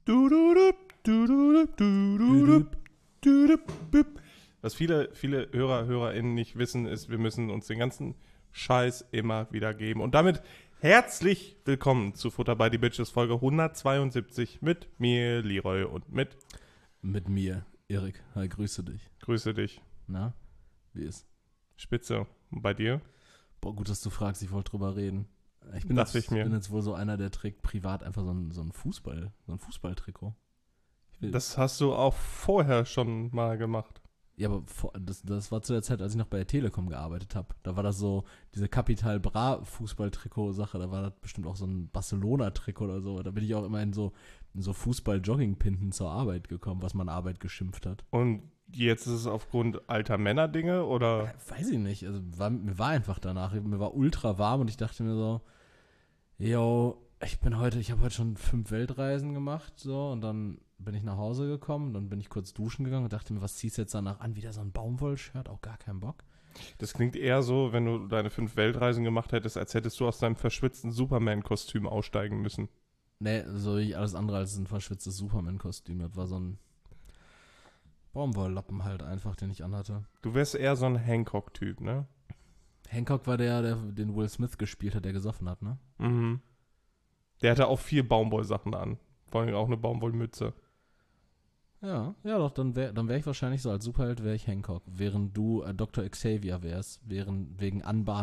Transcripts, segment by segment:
Was viele HörerInnen nicht wissen, ist, wir müssen uns den ganzen Scheiß immer wieder geben. Und damit herzlich willkommen zu Futter by the Bitches Folge 172 mit mir, Leroy, und mit mir, Erik. Hi, grüße dich. Grüße dich. Na, wie ist? Spitze. Und bei dir? Boah, gut, dass du fragst, ich wollte drüber reden. Ich bin jetzt wohl so einer, der trägt privat einfach so ein Fußballtrikot. Das hast du auch vorher schon mal gemacht. Ja, aber das war zu der Zeit, als ich noch bei der Telekom gearbeitet habe. Da war das so, diese Capital Bra Fußball-Trikot-Sache, da war das bestimmt auch so ein Barcelona-Trikot oder so. Da bin ich auch immer in so Fußball-Jogging-Pinten zur Arbeit gekommen, was man Arbeit geschimpft hat. Und jetzt ist es aufgrund alter Männerdinge, oder? Weiß ich nicht, also mir war einfach danach, mir war ultra warm und ich dachte mir so, yo, ich habe heute schon 5 Weltreisen gemacht, so, und dann bin ich nach Hause gekommen, dann bin ich kurz duschen gegangen und dachte mir, was ziehst du jetzt danach an? Wieder so ein Baumwollshirt, auch gar keinen Bock. Das klingt eher so, wenn du deine 5 Weltreisen gemacht hättest, als hättest du aus deinem verschwitzten Superman-Kostüm aussteigen müssen. Nee, so wie alles andere als ein verschwitztes Superman-Kostüm. Das war so ein Baumwolllappen halt einfach, den ich anhatte. Du wärst eher so ein Hancock-Typ, ne? Hancock war der den Will Smith gespielt hat, der gesoffen hat, ne? Mhm. Der hatte auch 4 Baumwollsachen an. Vor allem auch eine Baumwollmütze. Ja, doch, dann wär ich wahrscheinlich so, als Superheld wäre ich Hancock, während du Dr. Xavier wärst, wegen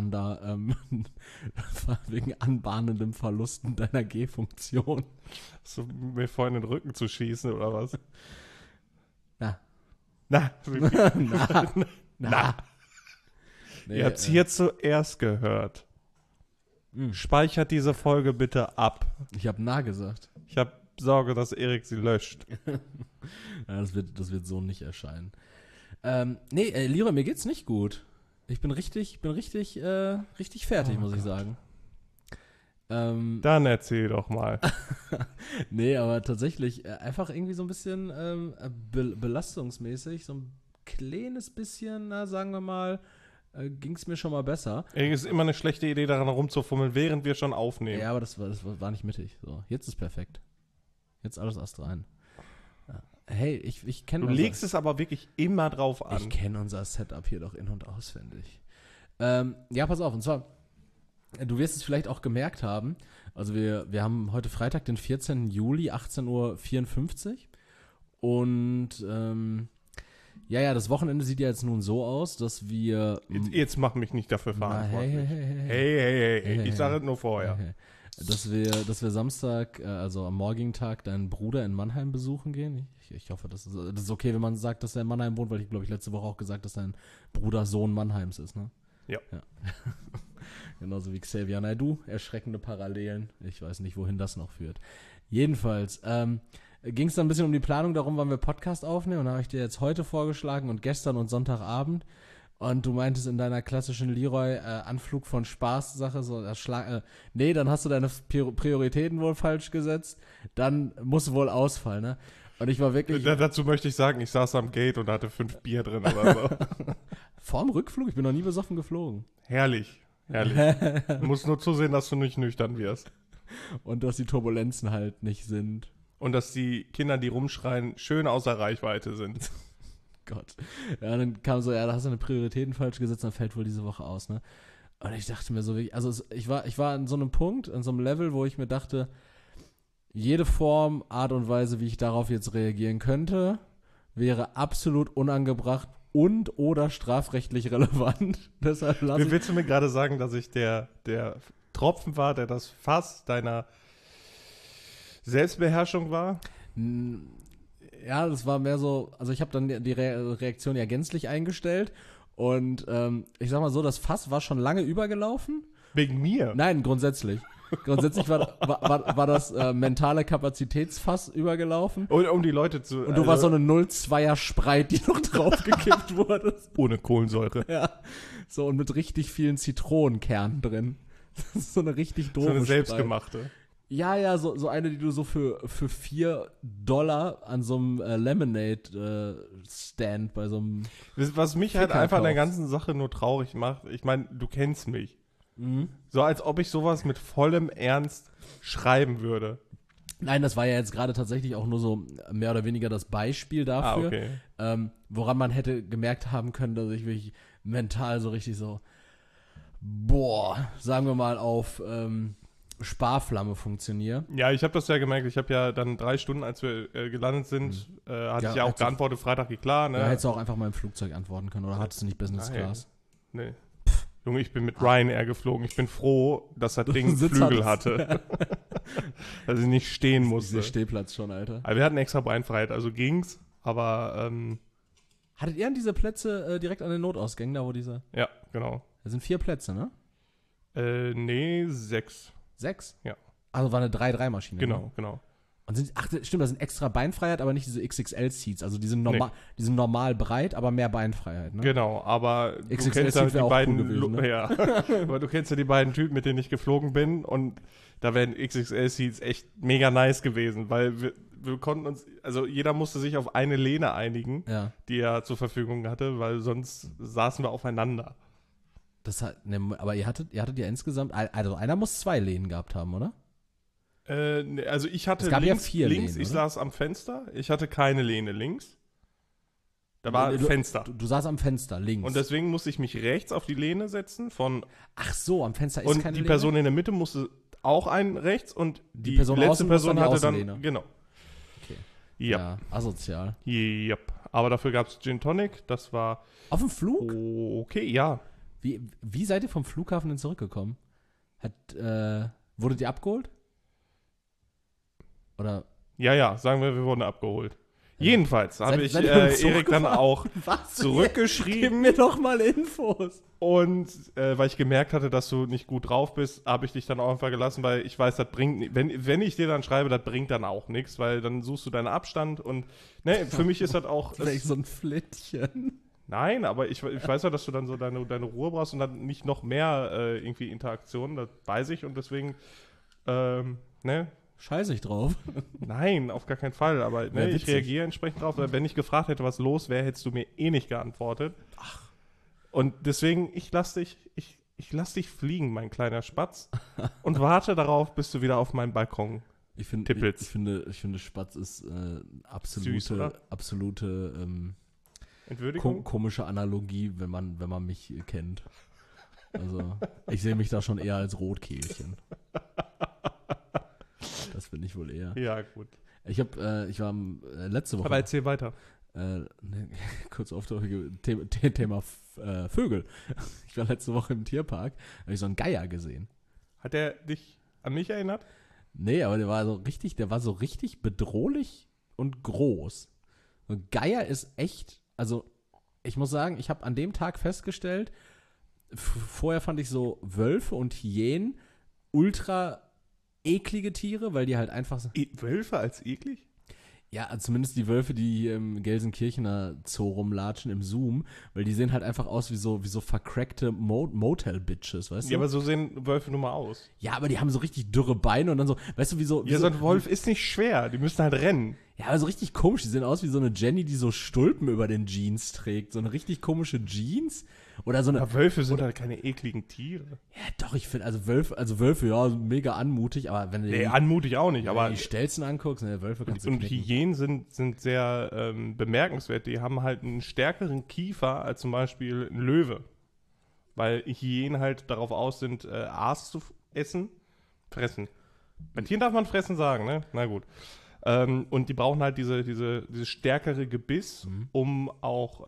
anbahnendem Verlusten deiner G-Funktion. Hast du mir vorhin den Rücken zu schießen, oder was? Na. Nee, Ihr habt's hier zuerst gehört. Speichert diese Folge bitte ab. Ich habe nah gesagt. Ich habe Sorge, dass Erik sie löscht. Ja, das wird so nicht erscheinen. Leroy, mir geht's nicht gut. Ich bin richtig fertig, muss ich sagen. Dann erzähl doch mal. Nee, aber tatsächlich einfach irgendwie so ein bisschen belastungsmäßig, so ein kleines bisschen, sagen wir mal, ging es mir schon mal besser. Es ist immer eine schlechte Idee, daran rumzufummeln, während wir schon aufnehmen. Ja, aber das war nicht mittig. So, jetzt ist perfekt. Jetzt alles astrein. Ja. Hey, ich kenne Du legst es aber wirklich immer drauf an. Ich kenne unser Setup hier doch in- und auswendig. Ja, pass auf, und zwar, du wirst es vielleicht auch gemerkt haben, also wir haben heute Freitag, den 14. Juli, 18:54 Uhr und ja, das Wochenende sieht ja jetzt nun so aus, dass wir... Jetzt mach mich nicht dafür verantwortlich. Hey. Ich sage es nur vorher. Hey. Dass wir Samstag, also am morgigen Tag, deinen Bruder in Mannheim besuchen gehen. Ich hoffe, das ist okay, wenn man sagt, dass er in Mannheim wohnt, weil ich glaube, letzte Woche auch gesagt, dass dein Bruder Sohn Mannheims ist, ne? Ja. Genauso wie Xavier Naidoo. Erschreckende Parallelen. Ich weiß nicht, wohin das noch führt. Jedenfalls ging es dann ein bisschen um die Planung darum, wann wir Podcast aufnehmen. Und da habe ich dir jetzt heute vorgeschlagen und gestern und Sonntagabend. Und du meintest in deiner klassischen Leroy-Anflug von Spaß-Sache, so, nee, dann hast du deine Prioritäten wohl falsch gesetzt, dann muss wohl ausfallen, ne? Und ich war wirklich... Dazu möchte ich sagen, ich saß am Gate und hatte 5 Bier drin oder so. Vorm Rückflug? Ich bin noch nie besoffen geflogen. Herrlich. Du musst nur zusehen, dass du nicht nüchtern wirst. Und dass die Turbulenzen halt nicht sind. Und dass die Kinder, die rumschreien, schön außer Reichweite sind. Gott. Ja, dann kam so, da hast du deine Prioritäten falsch gesetzt, dann fällt wohl diese Woche aus, ne? Und ich dachte mir so wirklich, also ich war an so einem Punkt, an so einem Level, wo ich mir dachte, jede Form, Art und Weise, wie ich darauf jetzt reagieren könnte, wäre absolut unangebracht und oder strafrechtlich relevant. Deshalb Willst du mir gerade sagen, dass ich der Tropfen war, der das Fass deiner Selbstbeherrschung war? Ja, das war mehr so, also ich habe dann die Reaktion ja gänzlich eingestellt und ich sag mal so, das Fass war schon lange übergelaufen. Wegen mir? Nein, grundsätzlich. Grundsätzlich war das mentale Kapazitätsfass übergelaufen. Und um die Leute zu... Und du warst so eine 0,2er Sprite, die noch draufgekippt wurde. Ohne Kohlensäure. Ja. So, und mit richtig vielen Zitronenkernen drin. Das ist so eine richtig doofe So eine Sprite. selbstgemachte. Ja, so eine, die du so für $4 an so einem Lemonade-Stand bei so einem... Was mich halt einfach an der ganzen Sache nur traurig macht, ich meine, du kennst mich. So als ob ich sowas mit vollem Ernst schreiben würde. Nein, das war ja jetzt gerade tatsächlich auch nur so mehr oder weniger das Beispiel dafür, okay. woran man hätte gemerkt haben können, dass ich wirklich mental so richtig so, sagen wir mal auf Sparflamme funktioniere. Ja, ich habe das ja gemerkt. Ich habe ja dann 3 Stunden, als wir gelandet sind, hatte ich ja auch geantwortet, Freitag geht klar. Ne? Da hättest du auch einfach mal im Flugzeug antworten können, oder hattest du nicht Business Class? Nee. Junge, ich bin mit Ryanair geflogen. Ich bin froh, dass das Ding Flügel hatte. Dass ich nicht stehen musste. Der Stehplatz schon, Alter. Aber wir hatten extra Beinfreiheit, also ging's. Aber, hattet ihr an diese Plätze direkt an den Notausgängen, da wo diese... Ja, genau. Das sind 4 Plätze, ne? Nee, 6. 6? Ja. Also war eine 3-3-Maschine. Genau, ne? genau. Und stimmt, das sind extra Beinfreiheit, aber nicht diese XXL-Seats. Also die sind normal breit, aber mehr Beinfreiheit, ne? Genau, aber du kennst ja die beiden cool gewesen, ne? Ja. Aber du kennst ja die beiden Typen, mit denen ich geflogen bin, und da wären XXL-Seats echt mega nice gewesen, weil wir konnten uns, also jeder musste sich auf eine Lehne einigen, die er zur Verfügung hatte, weil sonst saßen wir aufeinander. Aber ihr hattet ja insgesamt, also einer muss 2 Lehnen gehabt haben, oder? Also ich hatte links, 4 Lehnen, ich saß am Fenster, ich hatte keine Lehne links. Da war ein Fenster. Du saßt am Fenster, links. Und deswegen musste ich mich rechts auf die Lehne setzen Ach so, am Fenster ist keine Lehne? Und die Person in der Mitte musste auch einen rechts und die Person letzte Person hatte Außenlehne. dann, genau. Okay. Yep. Ja, asozial. Yep. Aber dafür gab es Gin Tonic, das war... Auf dem Flug? Okay, ja. Wie seid ihr vom Flughafen denn zurückgekommen? Wurdet ihr abgeholt? Oder? Ja, sagen wir wurden abgeholt. Jedenfalls habe ich Erik dann auch zurückgeschrieben. Gib mir doch mal Infos. Und weil ich gemerkt hatte, dass du nicht gut drauf bist, habe ich dich dann auch einfach gelassen, weil ich weiß, das bringt, wenn ich dir dann schreibe, das bringt dann auch nichts, weil dann suchst du deinen Abstand und ne, für mich ist das auch... Vielleicht so ein Flittchen. Nein, aber ich weiß ja, dass du dann so deine Ruhe brauchst und dann nicht noch mehr irgendwie Interaktion, das weiß ich, und deswegen, ne? Scheiße ich drauf. Nein, auf gar keinen Fall, aber ne, ich reagiere entsprechend drauf, weil wenn ich gefragt hätte, was los wäre, hättest du mir eh nicht geantwortet. Ach. Und deswegen, ich lass dich fliegen, mein kleiner Spatz, und warte darauf, bis du wieder auf meinen Balkon tippelst. Ich finde, Spatz ist absolute Entwürdigung? Komische Analogie, wenn man mich kennt. Also, ich sehe mich da schon eher als Rotkehlchen. Das bin ich wohl eher. Ja, gut. Ich war letzte Woche... Aber erzähl weiter. Kurz Thema Vögel. Ich war letzte Woche im Tierpark, habe ich so einen Geier gesehen. Hat der dich an mich erinnert? Nee, aber der war so richtig bedrohlich und groß. So ein Geier ist echt, also ich muss sagen, ich habe an dem Tag festgestellt, vorher fand ich so Wölfe und Hyänen ultra eklige Tiere, weil die halt einfach so... Wölfe als eklig? Ja, also zumindest die Wölfe, die hier im Gelsenkirchener Zoo rumlatschen im Zoom, weil die sehen halt einfach aus wie so vercrackte Motel-Bitches, weißt du? Ja, aber so sehen Wölfe nun mal aus. Ja, aber die haben so richtig dürre Beine und dann so, weißt du, wie so... So ein Wolf ist nicht schwer, die müssen halt rennen. Ja, aber so richtig komisch, die sehen aus wie so eine Jenny, die so Stulpen über den Jeans trägt. So eine richtig komische Jeans. Oder so eine... Aber Wölfe sind halt keine ekligen Tiere. Ja, doch, ich finde, also Wölfe, ja, mega anmutig, aber wenn du... Nee, anmutig auch nicht, aber... die Stelzen anguckst, ne, Wölfe kannst du Und knicken. Hyänen sind sehr bemerkenswert. Die haben halt einen stärkeren Kiefer als zum Beispiel ein Löwe. Weil Hyänen halt darauf aus sind, Aas zu fressen. Bei Tieren darf man fressen sagen, ne? Na gut. Und die brauchen halt dieses stärkere Gebiss, um auch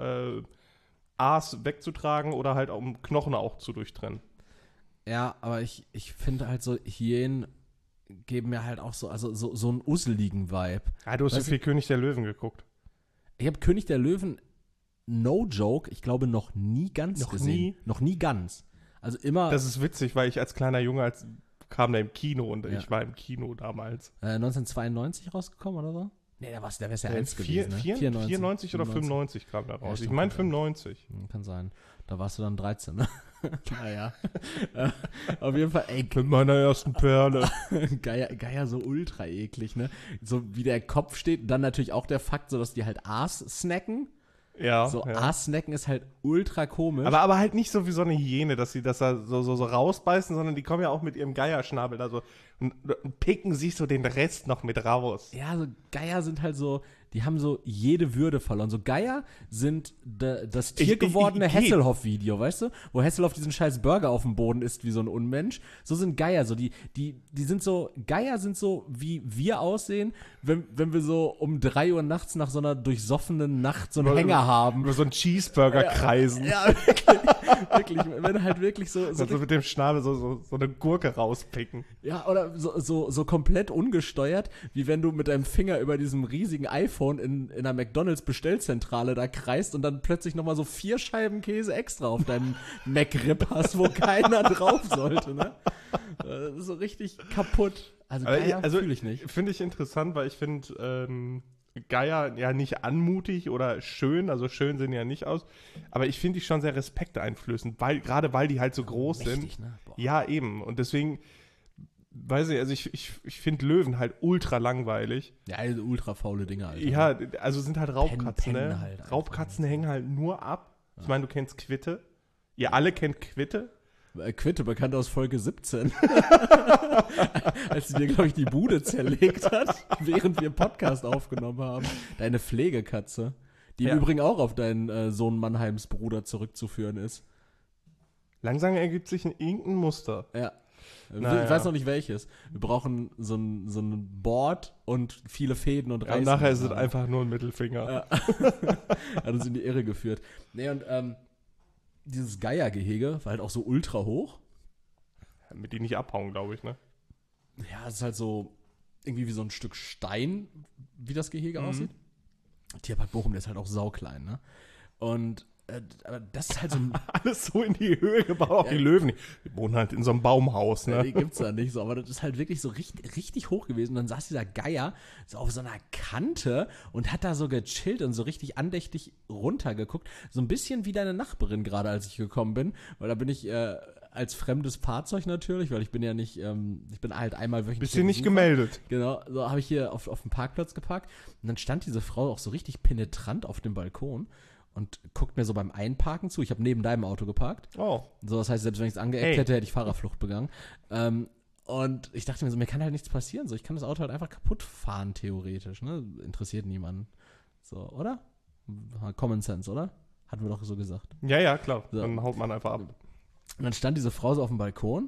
Aas wegzutragen oder halt um Knochen auch zu durchtrennen. Ja, aber ich finde halt so, Hyänen geben mir halt auch so einen usseligen Vibe. Ja, du hast so viel König der Löwen geguckt. Ich habe König der Löwen, no joke, ich glaube noch nie ganz gesehen. Noch nie ganz. Also immer... Das ist witzig, weil ich als kleiner Junge kam der im Kino und ich war im Kino damals. 1992 rausgekommen oder so? Nee, da wär's ja 1 gewesen, ne? 94 oder 95 kam da raus. Ja, ich meine 95. Kann sein. Da warst du dann 13, ne? Naja. Auf jeden Fall, ey. Mit meiner ersten Perle. Geier so ultra eklig, ne? So wie der Kopf steht. Dann natürlich auch der Fakt, so dass die halt Aas snacken. Ja. So ja. Aassnacken ist halt ultra komisch. Aber halt nicht so wie so eine Hyäne, dass sie das da so rausbeißen, sondern die kommen ja auch mit ihrem Geierschnabel da so und picken sich so den Rest noch mit raus. Ja, so Geier sind halt so, die haben so jede Würde verloren. So Geier sind das tiergewordene Hasselhoff-Video, weißt du? Wo Hasselhoff diesen scheiß Burger auf dem Boden isst wie so ein Unmensch. So sind Geier so. Die sind so, Geier sind so, wie wir aussehen, wenn wir so um 3 Uhr nachts nach so einer durchsoffenen Nacht so einen Hänger haben. Über so einen Cheeseburger kreisen. Ja, wirklich. Wenn halt wirklich so Also mit dem Schnabel so eine Gurke rauspicken. ja, oder so komplett ungesteuert, wie wenn du mit deinem Finger über diesem riesigen iPhone in einer McDonalds-Bestellzentrale da kreist und dann plötzlich nochmal so 4 Scheiben Käse extra auf deinem McRib hast, wo keiner drauf sollte, ne? Das ist so richtig kaputt. Also Geier fühle ich nicht. Finde ich interessant, weil ich finde Geier ja nicht anmutig oder schön, also schön sehen die ja nicht aus, aber ich finde die schon sehr respekteinflößend, gerade weil die halt so groß mächtig, sind. Ne? Boah. Ja, eben. Und deswegen, weiß ich, also ich finde Löwen halt ultra langweilig. Ja, also ultra faule Dinger, Alter. Ja, also sind halt Raubkatzen, Pennen ne? halt einfach. Raubkatzen hängen halt nur ab. Ich meine, du kennst Quitte. Ihr alle kennt Quitte. Quitte, bekannt aus Folge 17. Als sie dir, glaube ich, die Bude zerlegt hat, während wir Podcast aufgenommen haben. Deine Pflegekatze. Die im Übrigen auch auf deinen Sohn Mannheims Bruder zurückzuführen ist. Langsam ergibt sich irgendein Muster. Ja. Naja. Ich weiß noch nicht welches. Wir brauchen so ein Board und viele Fäden und Reißen. Und nachher ist es einfach nur ein Mittelfinger. Ja. Hat uns in die Irre geführt. Nee, und dieses Geiergehege war halt auch so ultra hoch. Damit die nicht abhauen, glaube ich, ne? Ja, es ist halt so irgendwie wie so ein Stück Stein, wie das Gehege aussieht. Tierpark Bochum, der ist halt auch sauklein, ne? Und aber das ist halt so ein Alles so in die Höhe gebaut, auch die Löwen. Die wohnen halt in so einem Baumhaus, ne? Die gibt's da nicht so, aber das ist halt wirklich so richtig hoch gewesen. Und dann saß dieser Geier so auf so einer Kante und hat da so gechillt und so richtig andächtig runtergeguckt. So ein bisschen wie deine Nachbarin gerade, als ich gekommen bin. Weil da bin ich als fremdes Fahrzeug natürlich, weil ich bin ja nicht, ich bin halt einmal wöchentlich. Bist du nicht gemeldet? Genau, so habe ich hier auf dem Parkplatz geparkt. Und dann stand diese Frau auch so richtig penetrant auf dem Balkon und guckt mir so beim Einparken zu. Ich habe neben deinem Auto geparkt. Oh. So, das heißt, selbst wenn ich es angeeckt hätte, hätte ich Fahrerflucht begangen. Und ich dachte mir so, mir kann halt nichts passieren. So, ich kann das Auto halt einfach kaputt fahren, theoretisch. Ne? Interessiert niemanden. So, oder? Common Sense, oder? Hatten wir doch so gesagt. Ja, klar. So. Dann haut man einfach ab. Und dann stand diese Frau so auf dem Balkon.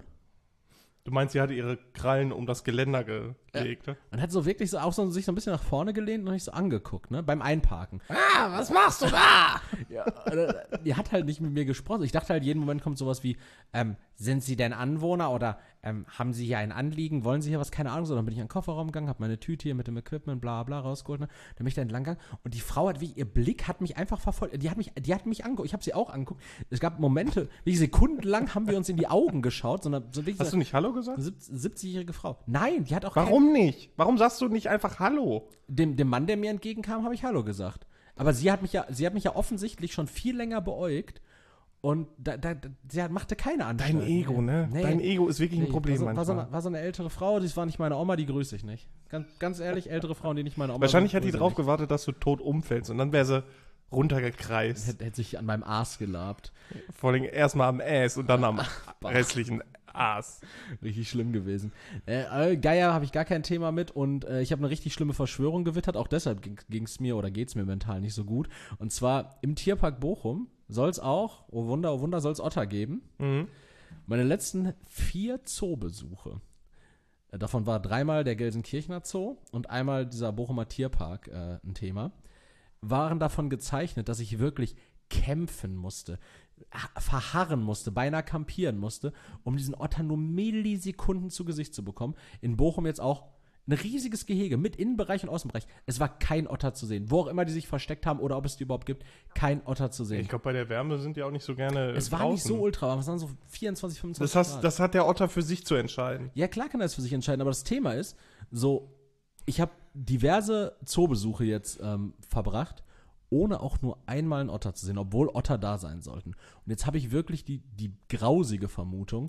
Du meinst, sie hatte ihre Krallen um das Geländer gelegt, ne? Und hat so wirklich so auch so sich so ein bisschen nach vorne gelehnt und mich so angeguckt, ne? Beim Einparken. Was machst du da? Ja, die hat halt nicht mit mir gesprochen. Ich dachte halt, jeden Moment kommt sowas wie, sind Sie denn Anwohner oder haben Sie hier ein Anliegen? Wollen Sie hier was? Keine Ahnung. So, dann bin ich in den Kofferraum gegangen, habe meine Tüte hier mit dem Equipment, bla bla, rausgeholt, ne? Dann bin ich da entlang gegangen und die Frau hat, wie ihr Blick hat mich einfach verfolgt. Die hat mich angeguckt. Ich habe sie auch angeguckt. Es gab Momente, wie sekundenlang haben wir uns in die Augen geschaut. So Hast du nicht Hallo gesagt? 70-jährige Frau. Nein, die hat auch Warum nicht? Warum sagst du nicht einfach Hallo? Dem Mann, der mir entgegenkam, habe ich Hallo gesagt. Aber sie hat mich ja offensichtlich schon viel länger beäugt und sie machte keine Antwort. Dein Ego, ne? Nee. Dein Ego ist wirklich ein Problem manchmal. War so eine ältere Frau, das war nicht meine Oma, die grüße ich nicht. Ganz ehrlich, ältere Frauen, die nicht meine Oma Wahrscheinlich sind, hat die grüße drauf ich gewartet, dass du tot umfällst und dann wäre sie runtergekreist. nicht. Hätte sich an meinem Aas gelabt. Vor allem erstmal am Ass und dann am restlichen Aas. Richtig schlimm gewesen. Geier habe ich gar kein Thema mit und ich habe eine richtig schlimme Verschwörung gewittert. Auch deshalb geht's mir mental nicht so gut. Und zwar im Tierpark Bochum soll es auch, oh Wunder, soll es Otter geben. Mhm. Meine letzten 4 Zoobesuche, davon war 3-mal der Gelsenkirchener Zoo und einmal dieser Bochumer Tierpark ein Thema, waren davon gezeichnet, dass ich wirklich kämpfen musste, verharren musste, beinahe kampieren musste, um diesen Otter nur Millisekunden zu Gesicht zu bekommen. In Bochum jetzt auch ein riesiges Gehege mit Innenbereich und Außenbereich. Es war kein Otter zu sehen. Wo auch immer die sich versteckt haben oder ob es die überhaupt gibt, kein Otter zu sehen. Ich glaube, bei der Wärme sind die auch nicht so gerne Es war draußen. nicht so ultra warm, es waren so 24, 25 Grad. Das hat der Otter für sich zu entscheiden. Ja, klar kann er es für sich entscheiden, aber das Thema ist, so, ich habe diverse Zoobesuche jetzt verbracht, ohne auch nur einmal einen Otter zu sehen, obwohl Otter da sein sollten. Und jetzt habe ich wirklich die grausige Vermutung,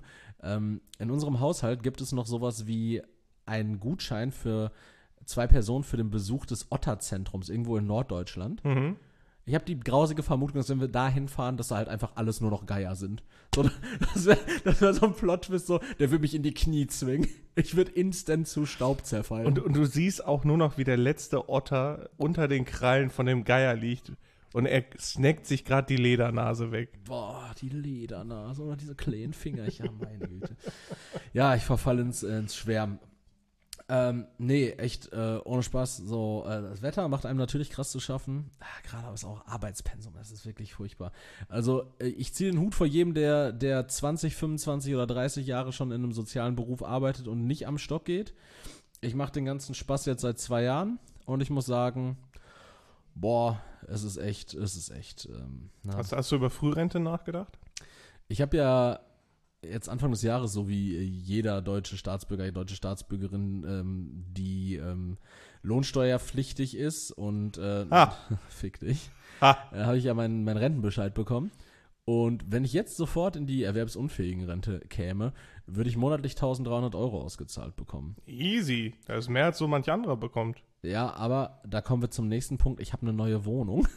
in unserem Haushalt gibt es noch sowas wie einen Gutschein für 2 Personen für den Besuch des Otterzentrums irgendwo in Norddeutschland. Mhm. Ich habe die grausige Vermutung, dass wenn wir da hinfahren, dass da halt einfach alles nur noch Geier sind. So, das wär so ein Plot-Twist, so, der würde mich in die Knie zwingen. Ich würde instant zu Staub zerfallen. Und du siehst auch nur noch, wie der letzte Otter unter den Krallen von dem Geier liegt und er snackt sich gerade die Ledernase weg. Boah, die Ledernase oder diese kleinen Fingerchen, meine Güte. Ja, ich verfalle ins Schwärmen. Nee, echt, ohne Spaß, so, das Wetter macht einem natürlich krass zu schaffen. Gerade aber ist auch Arbeitspensum, das ist wirklich furchtbar. Also, ich ziehe den Hut vor jedem, der 20, 25 oder 30 Jahre schon in einem sozialen Beruf arbeitet und nicht am Stock geht. Ich mache den ganzen Spaß jetzt seit 2 Jahren und ich muss sagen, boah, es ist echt, Hast du über Frührente nachgedacht? Ich habe ja jetzt Anfang des Jahres, so wie jeder deutsche Staatsbürger, deutsche Staatsbürgerin, die lohnsteuerpflichtig ist und fick dich, habe ich ja meinen Rentenbescheid bekommen. Und wenn ich jetzt sofort in die Erwerbsunfähigenrente käme, würde ich monatlich 1.300 Euro ausgezahlt bekommen. Easy. Das ist mehr, als so manch anderer bekommt. Ja, aber da kommen wir zum nächsten Punkt. Ich habe eine neue Wohnung.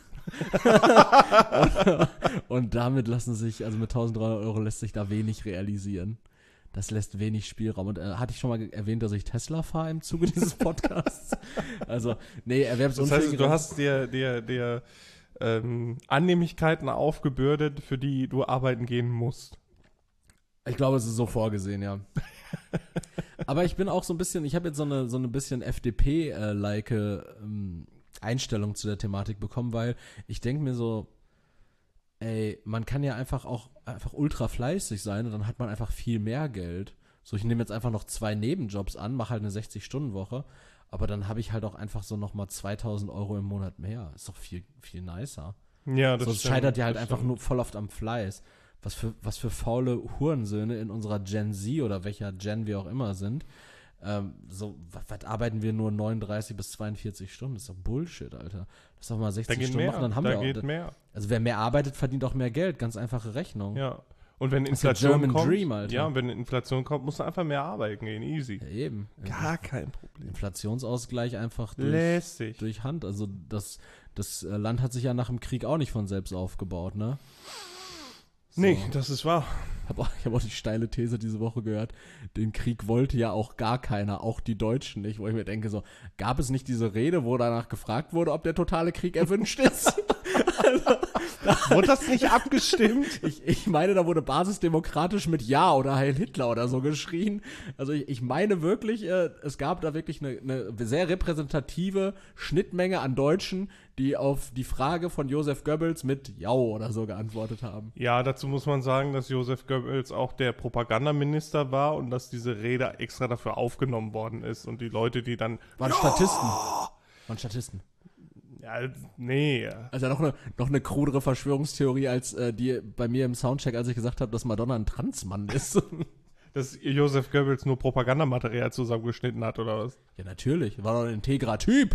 und damit lassen sich, also mit 1.300 Euro lässt sich da wenig realisieren. Das lässt wenig Spielraum. Und hatte ich schon mal erwähnt, dass ich Tesla fahre im Zuge dieses Podcasts? Also, nee, Erwerbsunfähigen. Das heißt, du hast dir Annehmlichkeiten aufgebürdet, für die du arbeiten gehen musst. Ich glaube, es ist so vorgesehen, ja. Aber ich bin auch so ein bisschen, ich habe jetzt so eine bisschen FDP-like Einstellung zu der Thematik bekommen, weil ich denke mir so, ey, man kann ja einfach ultra fleißig sein und dann hat man einfach viel mehr Geld. So, ich nehme jetzt einfach noch 2 Nebenjobs an, mache halt eine 60-Stunden-Woche, aber dann habe ich halt auch einfach so nochmal 2.000 Euro im Monat mehr. Ist doch viel, viel nicer. Ja, das so, es scheitert ja halt einfach stimmt. nur voll oft am Fleiß. Was für faule Hurensöhne in unserer Gen Z oder welcher Gen wir auch immer sind. Was arbeiten wir nur 39 bis 42 Stunden? Das ist doch Bullshit, Alter. Das ist doch mal 60 Stunden machen, dann haben wir auch. Mehr. Also wer mehr arbeitet, verdient auch mehr Geld. Ganz einfache Rechnung. Ja. Und wenn Das ist der Inflation German kommt, Dream, Alter. ja, und wenn Inflation kommt, musst du einfach mehr arbeiten gehen. Easy. Ja, eben. Gar kein Problem. Inflationsausgleich einfach Lässig. durch Hand. Also das Land hat sich ja nach dem Krieg auch nicht von selbst aufgebaut, ne? So. Nee, das ist wahr. Ich hab auch die steile These diese Woche gehört, den Krieg wollte ja auch gar keiner, auch die Deutschen nicht, wo ich mir denke so, gab es nicht diese Rede, wo danach gefragt wurde, ob der totale Krieg erwünscht ist? Wurde das nicht abgestimmt? Ich meine, da wurde basisdemokratisch mit Ja oder Heil Hitler oder so geschrien. Also ich meine wirklich, es gab da wirklich eine sehr repräsentative Schnittmenge an Deutschen, die auf die Frage von Joseph Goebbels mit Ja oder so geantwortet haben. Ja, dazu muss man sagen, dass Joseph Goebbels auch der Propagandaminister war und dass diese Rede extra dafür aufgenommen worden ist und die Leute, die dann... Waren Statisten. Waren Statisten. Ja, nee. Also noch eine krudere Verschwörungstheorie als die bei mir im Soundcheck, als ich gesagt habe, dass Madonna ein Transmann ist. Dass Joseph Goebbels nur Propagandamaterial zusammengeschnitten hat, oder was? Ja, natürlich. War doch ein integrer Typ.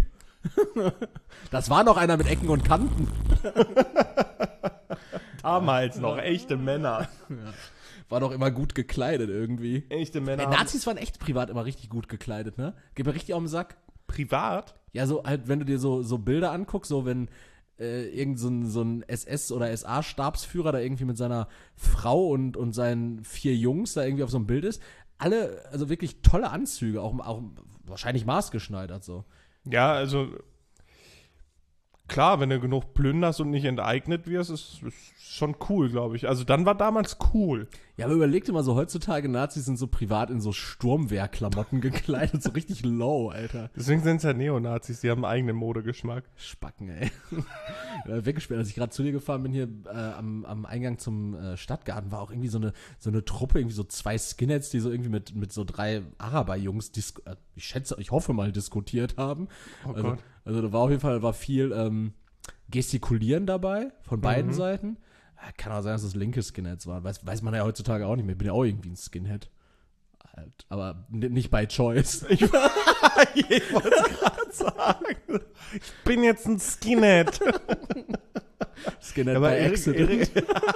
Das war doch einer mit Ecken und Kanten. Damals noch, echte Männer. Ja. War doch immer gut gekleidet irgendwie. Echte Männer. Nazis waren echt privat immer richtig gut gekleidet, ne? Geht mir richtig auf den Sack. Privat? Ja, so halt, wenn du dir so Bilder anguckst, so wenn irgend so ein SS- oder SA-Stabsführer da irgendwie mit seiner Frau und seinen 4 Jungs da irgendwie auf so einem Bild ist. Alle, also wirklich tolle Anzüge, auch wahrscheinlich maßgeschneidert so. Ja, also klar, wenn du genug plünderst und nicht enteignet wirst, ist schon cool, glaube ich. Also dann war damals cool. Ja, aber überleg dir mal so, heutzutage Nazis sind so privat in so Sturmwehrklamotten gekleidet, so richtig low, Alter. Deswegen sind es ja Neonazis, die haben einen eigenen Modegeschmack. Spacken, ey. Weggesperrt, als ich gerade zu dir gefahren bin, hier am Eingang zum Stadtgarten, war auch irgendwie so eine Truppe, irgendwie so 2 Skinheads, die so irgendwie mit so 3 Araber-Jungs, ich hoffe mal, diskutiert haben. Oh Gott. Also da war auf jeden Fall viel Gestikulieren dabei, von beiden Seiten. Kann auch sein, dass das linke Skinheads waren. Weiß man ja heutzutage auch nicht mehr. Ich bin ja auch irgendwie ein Skinhead. Halt, aber nicht by choice. Ich wollte es gerade sagen. Ich bin jetzt ein Skinhead. Skinhead by accident.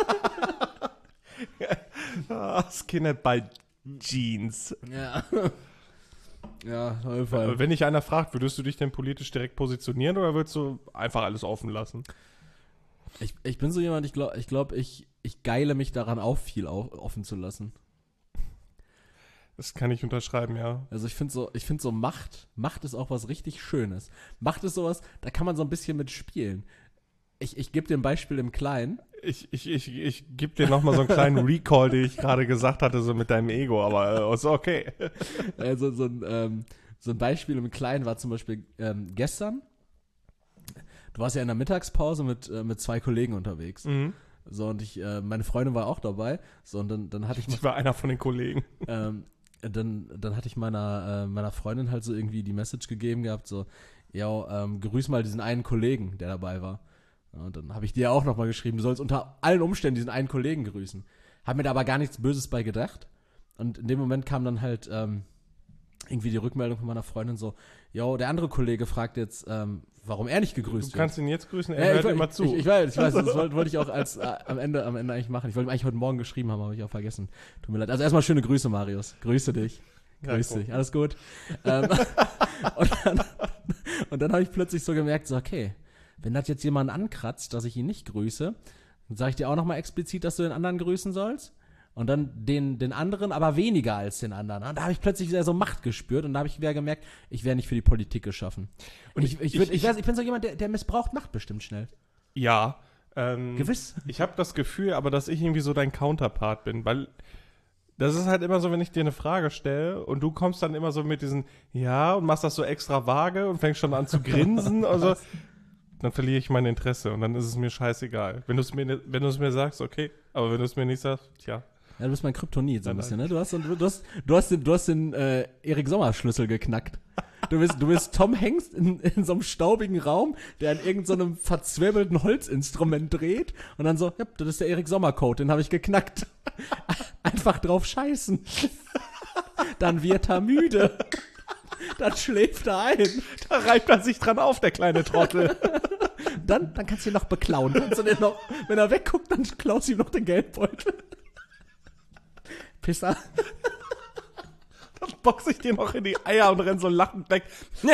Skinhead by Jeans. Ja. Ja, auf jeden Fall. Wenn dich einer fragt, würdest du dich denn politisch direkt positionieren oder würdest du einfach alles offen lassen? Ich bin so jemand, ich glaube, ich geile mich daran auf, viel offen zu lassen. Das kann ich unterschreiben, ja. Also ich finde so Macht ist auch was richtig Schönes. Macht ist sowas, da kann man so ein bisschen mit spielen. Ich gebe dir ein Beispiel im Kleinen. Ich gebe dir nochmal so einen kleinen Recall, den ich gerade gesagt hatte, so mit deinem Ego, aber ist okay. Also so ein Beispiel im Kleinen war zum Beispiel gestern. Du warst ja in der Mittagspause mit 2 Kollegen unterwegs. Mhm. So, und meine Freundin war auch dabei. So, und dann hatte ich Ich war einer von den Kollegen. Dann hatte ich meiner Freundin halt so irgendwie die Message gegeben gehabt, so, ja, grüß mal diesen einen Kollegen, der dabei war. Ja, und dann habe ich dir auch nochmal geschrieben, du sollst unter allen Umständen diesen einen Kollegen grüßen. Hab mir da aber gar nichts Böses bei gedacht. Und in dem Moment kam dann halt irgendwie die Rückmeldung von meiner Freundin so, ja, der andere Kollege fragt jetzt, warum er nicht gegrüßt wird. Du kannst ihn jetzt grüßen, er hört immer zu. Ich weiß, das wollte ich auch am Ende eigentlich machen. Ich wollte ihm eigentlich heute Morgen geschrieben haben, habe ich auch vergessen. Tut mir leid. Also erstmal schöne Grüße, Marius. Grüße dich. Grüß dich. Alles gut. Und dann habe ich plötzlich so gemerkt, so okay, wenn das jetzt jemanden ankratzt, dass ich ihn nicht grüße, dann sage ich dir auch nochmal explizit, dass du den anderen grüßen sollst. Und dann den anderen, aber weniger als den anderen. Und da habe ich plötzlich wieder so Macht gespürt und da habe ich wieder gemerkt, ich wäre nicht für die Politik geschaffen. Und ich bin so jemand, der missbraucht Macht bestimmt schnell. Ja. Gewiss. Ich habe das Gefühl, aber dass ich irgendwie so dein Counterpart bin, weil das ist halt immer so, wenn ich dir eine Frage stelle und du kommst dann immer so mit diesen Ja und machst das so extra vage und fängst schon an zu grinsen und so, dann verliere ich mein Interesse und dann ist es mir scheißegal. Wenn du es mir sagst, okay, aber wenn du es mir nicht sagst, tja. Ja, du bist mein Kryptonit so ein bisschen, ne? Du hast den Erik Sommer Schlüssel geknackt. Du bist Tom Hanks in so einem staubigen Raum, der an irgendeinem verzwirbelten Holzinstrument dreht und dann so, ja, das ist der Erik Sommer Code, den habe ich geknackt. Einfach drauf scheißen. Dann wird er müde. Dann schläft er ein. Da reibt er sich dran auf, der kleine Trottel. Dann kannst du ihn noch beklauen. Kannst du den noch, wenn er wegguckt, dann klaust du ihm noch den Geldbeutel. Pisser. Dann boxe ich dir noch in die Eier und renn so lachend weg.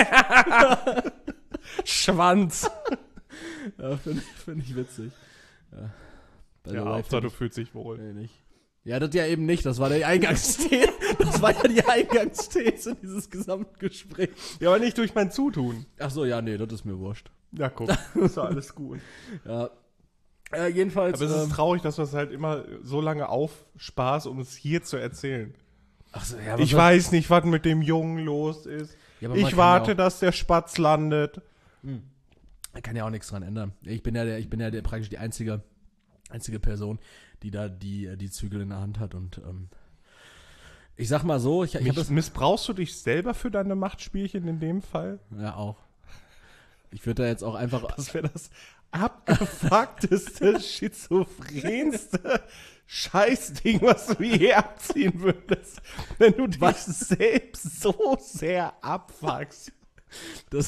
Schwanz. Ja, find ich witzig. Ja, Hauptsache du fühlst dich wohl. Nee, nicht. Ja, das ja eben nicht. Das war die Eingangsthese. Das war ja die Eingangsthese dieses gesamten Gesprächs. Ja, aber nicht durch mein Zutun. Ach so, ja, nee, das ist mir wurscht. Ja, guck. Ist ja alles gut. Ja. Jedenfalls. Aber es ist traurig, dass wir es halt immer so lange aufspaß, um es hier zu erzählen. Ach so, ja, ich weiß nicht, was mit dem Jungen los ist. Ja, aber ich warte, dass der Spatz landet. Da kann ja auch nichts dran ändern. Ich bin ja praktisch die einzige Person, die da die Zügel in der Hand hat. Und ich sag mal so, ich hab das. Missbrauchst du dich selber für deine Machtspielchen in dem Fall? Ja, auch. Ich würde da jetzt auch einfach. Das wäre das abgefuckteste, schizophrenste Scheißding, was du je abziehen würdest, wenn du dich selbst so sehr abfuckst. Das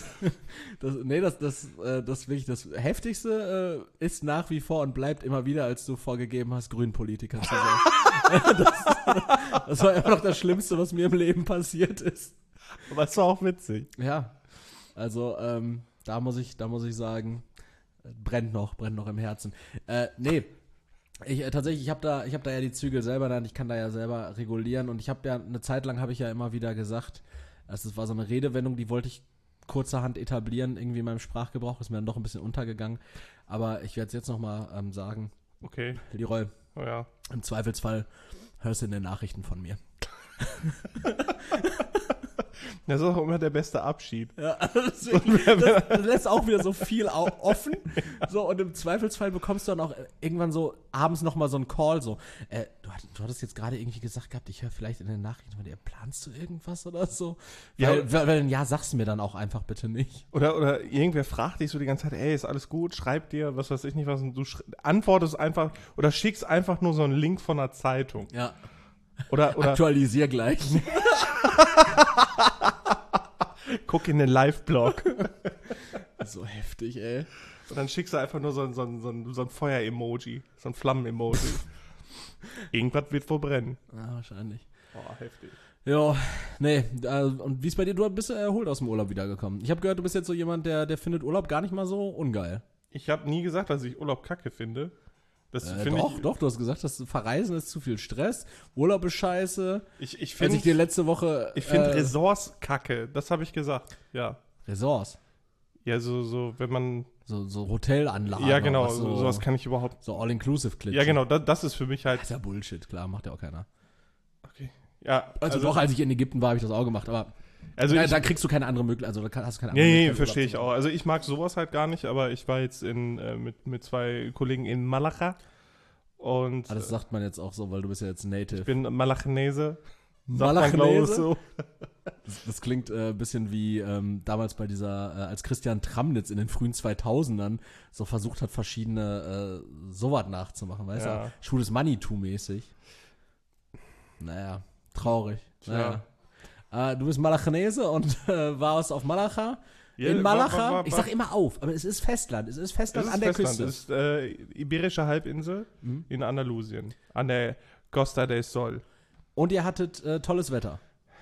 wirklich das Heftigste ist nach wie vor und bleibt immer wieder, als du vorgegeben hast, Grünpolitiker zu sein. Das war immer noch das Schlimmste, was mir im Leben passiert ist. Aber es war auch witzig. Ja, also da muss ich sagen, brennt noch im Herzen. Nee, ich habe da ja die Zügel selber dann, ich kann da ja selber regulieren und ich habe ja eine Zeit lang, habe ich ja immer wieder gesagt, das war so eine Redewendung, die wollte ich kurzerhand etablieren, irgendwie in meinem Sprachgebrauch, ist mir dann doch ein bisschen untergegangen, aber ich werde es jetzt nochmal sagen. Okay. Leroy, oh ja. Im Zweifelsfall hörst du in den Nachrichten von mir. Das ist auch immer der beste Abschied. Ja, das lässt auch wieder so viel offen. So, und im Zweifelsfall bekommst du dann auch irgendwann so abends nochmal so einen Call, so, du hattest jetzt gerade irgendwie gesagt gehabt, ich höre vielleicht in den Nachrichten von dir, planst du irgendwas oder so? Ja, weil ja, sag's mir dann auch einfach bitte nicht. Oder irgendwer fragt dich so die ganze Zeit, ey, ist alles gut, schreib dir, was weiß ich nicht was, und du antwortest einfach oder schickst einfach nur so einen Link von einer Zeitung. Ja. Oder aktualisier gleich. Guck in den Live-Blog. So heftig, ey. Und dann schickst du einfach nur so ein Feuer-Emoji, so ein Flammen-Emoji. Irgendwas wird wohl brennen. Ja, wahrscheinlich. Boah, heftig. Ja, nee, und wie ist bei dir? Du bist erholt aus dem Urlaub wiedergekommen. Ich habe gehört, du bist jetzt so jemand, der findet Urlaub gar nicht mal so ungeil. Ich habe nie gesagt, dass ich Urlaub kacke finde. Das finde Doch, du hast gesagt, dass Verreisen ist zu viel Stress, Urlaub ist scheiße. ich Als finde ich dir letzte Woche... ich finde Ressorts kacke. Das habe ich gesagt. Ja. Ressorts. Ja, so wenn man... So Hotelanlagen. Ja, genau. So, sowas kann ich überhaupt... So All-Inclusive-Klitschen. Ja, genau. Das ist für mich halt... Das ist ja Bullshit, klar, macht ja auch keiner. Okay. Ja, Also doch, als ich in Ägypten war, habe ich das auch gemacht, aber da kriegst du keine andere Möglichkeit, also da hast du keine andere Nee, Möglichkeit. verstehe ich auch. Also ich mag sowas halt gar nicht, aber ich war jetzt mit 2 Kollegen in Malaga und Das sagt man jetzt auch so, weil du bist ja jetzt Native. ich bin Malachnese. Malachnese? So. Das klingt ein bisschen wie damals bei dieser, als Christian Tramnitz in den frühen 2000ern so versucht hat, verschiedene sowas nachzumachen, weißt Ja. du? Schwules Manitou-mäßig. Naja, traurig. Tja. Naja. Du bist Malachnese und warst auf Malaga. Ja, In Malaga, war- ich sag immer auf, aber es ist Festland. Es ist Festland an der Küste. Es ist Iberische Halbinsel in Andalusien, an der Costa del Sol. Und ihr hattet tolles Wetter.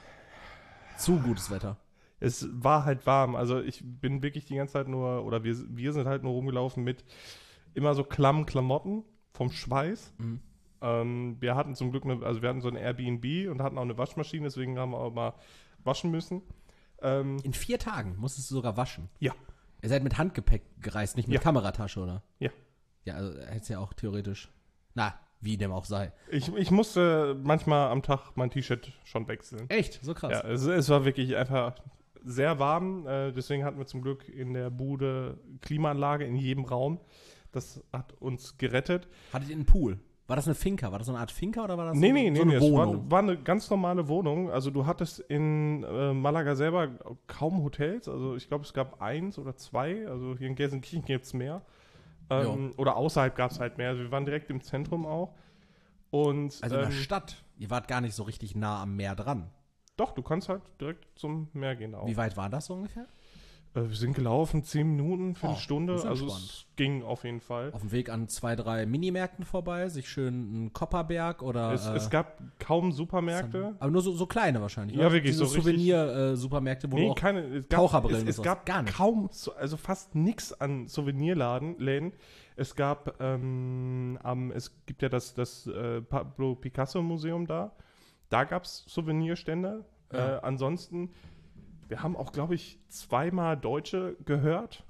Zu gutes Wetter. Es war halt warm, also ich bin wirklich die ganze Zeit nur, oder wir sind halt nur rumgelaufen mit immer so klammen Klamotten vom Schweiß. Wir hatten zum Glück wir hatten so ein Airbnb und hatten auch eine Waschmaschine, deswegen haben wir auch mal waschen müssen. In 4 Tagen musstest du sogar waschen. Ja. Ihr seid mit Handgepäck gereist, nicht mit Ja. Kameratasche, oder? Ja. Ja, also hättest ja auch theoretisch. Na, wie dem auch sei. Ich musste manchmal am Tag mein T-Shirt schon wechseln. Echt? So krass. Ja, es war wirklich einfach sehr warm. Deswegen hatten wir zum Glück in der Bude Klimaanlage in jedem Raum. Das hat uns gerettet. Hattet ihr einen Pool? War das eine Finca? War das so eine Art Finca oder war das so eine Es Wohnung? war eine ganz normale Wohnung. Also du hattest in Malaga selber kaum Hotels. Also ich glaube, es gab 1 oder 2. Also hier in Gelsenkirchen gibt es mehr. Oder außerhalb gab es halt mehr. Also wir waren direkt im Zentrum auch. Und, Also in der Stadt. Ihr wart gar nicht so richtig nah am Meer dran. Doch, du kannst halt direkt zum Meer gehen auch. Wie weit war das so ungefähr? Wir sind gelaufen, 10 Minuten, für eine Stunde. das ist Also entspannt. es ging auf jeden Fall. Auf dem Weg an 2, 3 Minimärkten vorbei, sich schön einen Kopperberg oder. Es gab kaum Supermärkte. Aber nur so kleine wahrscheinlich. Ja, oder? wirklich, Diese so richtig- Supermärkte, wo du auch es Taucherbrillen Es und gab sowas. Gar nicht. kaum, also fast nichts an Souvenirläden. Es gab, es gibt ja das Pablo Picasso Museum da. Da gab es Souvenirstände. Ja. Ansonsten, wir haben auch, glaube ich, 2-mal Deutsche gehört.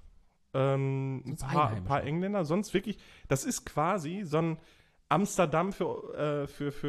Ein paar Einheimische. Engländer. Sonst wirklich, das ist quasi so ein Amsterdam für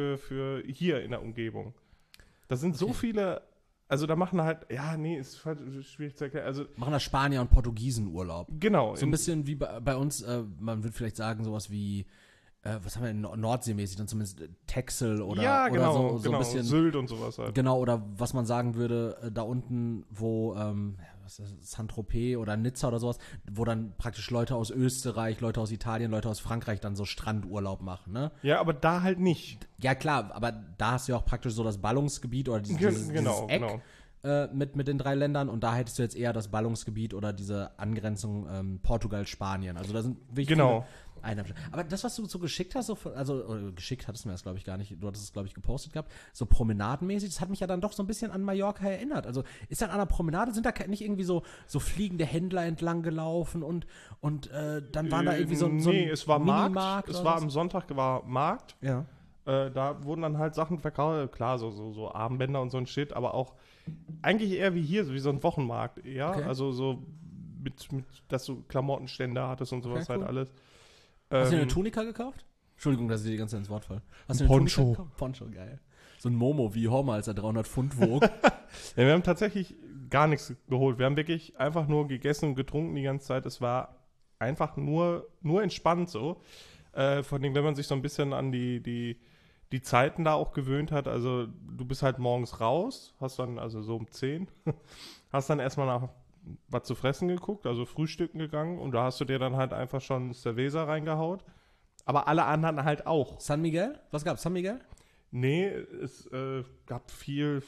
hier in der Umgebung. Da sind so Okay. viele, also da machen halt, ja, nee, ist schwierig zu erklären. Also, Machen da Spanier und Portugiesen Urlaub. genau. So ein bisschen wie bei uns, man würde vielleicht sagen, sowas wie, was haben wir, Nordseemäßig, dann zumindest Texel oder, ja, genau, oder so ein bisschen. Sylt und sowas halt. Genau, oder was man sagen würde, da unten, wo, was ist das, Saint-Tropez oder Nizza oder sowas, wo dann praktisch Leute aus Österreich, Leute aus Italien, Leute aus Frankreich dann so Strandurlaub machen, ne? Ja, aber da halt nicht. Ja, klar, aber da hast du ja auch praktisch so das Ballungsgebiet oder dieses Eck mit den 3 Ländern und da hättest du jetzt eher das Ballungsgebiet oder diese Angrenzung Portugal, Spanien. Also da sind wirklich Genau. viele Einheimischen. Aber das, was du so geschickt hast, oder geschickt hattest du mir das, glaube ich, gar nicht, du hattest es, glaube ich, gepostet gehabt, so promenadenmäßig, das hat mich ja dann doch so ein bisschen an Mallorca erinnert. Also ist dann an der Promenade, sind da nicht irgendwie so fliegende Händler entlang gelaufen und dann waren da irgendwie so ein es war Markt. Minimarkt Es oder war was? am Sonntag war Markt. Ja. Da wurden dann halt Sachen verkauft, klar, so Armbänder und so ein Shit, aber auch eigentlich eher wie hier, so wie so ein Wochenmarkt eher. Okay. Also so mit, dass du Klamottenstände hattest und sowas Okay, cool. halt alles. Hast du dir eine Tunika gekauft? Entschuldigung, dass ich dir die ganze Zeit ins Wort falle. Hast du Ein dir eine Poncho. Tunika gekauft? Poncho, geil. So ein Momo wie Homer, als er 300 Pfund wog. Ja, wir haben tatsächlich gar nichts geholt. Wir haben wirklich einfach nur gegessen und getrunken die ganze Zeit. Es war einfach nur entspannt so. Vor allem, wenn man sich so ein bisschen an die Zeiten da auch gewöhnt hat. Also du bist halt morgens raus, hast dann, also so um 10, hast dann erstmal nach was zu fressen geguckt, also frühstücken gegangen und da hast du dir dann halt einfach schon Cerveza reingehaut. Aber alle anderen halt auch. San Miguel? Was gab's? San Miguel? Nee, es gab viel,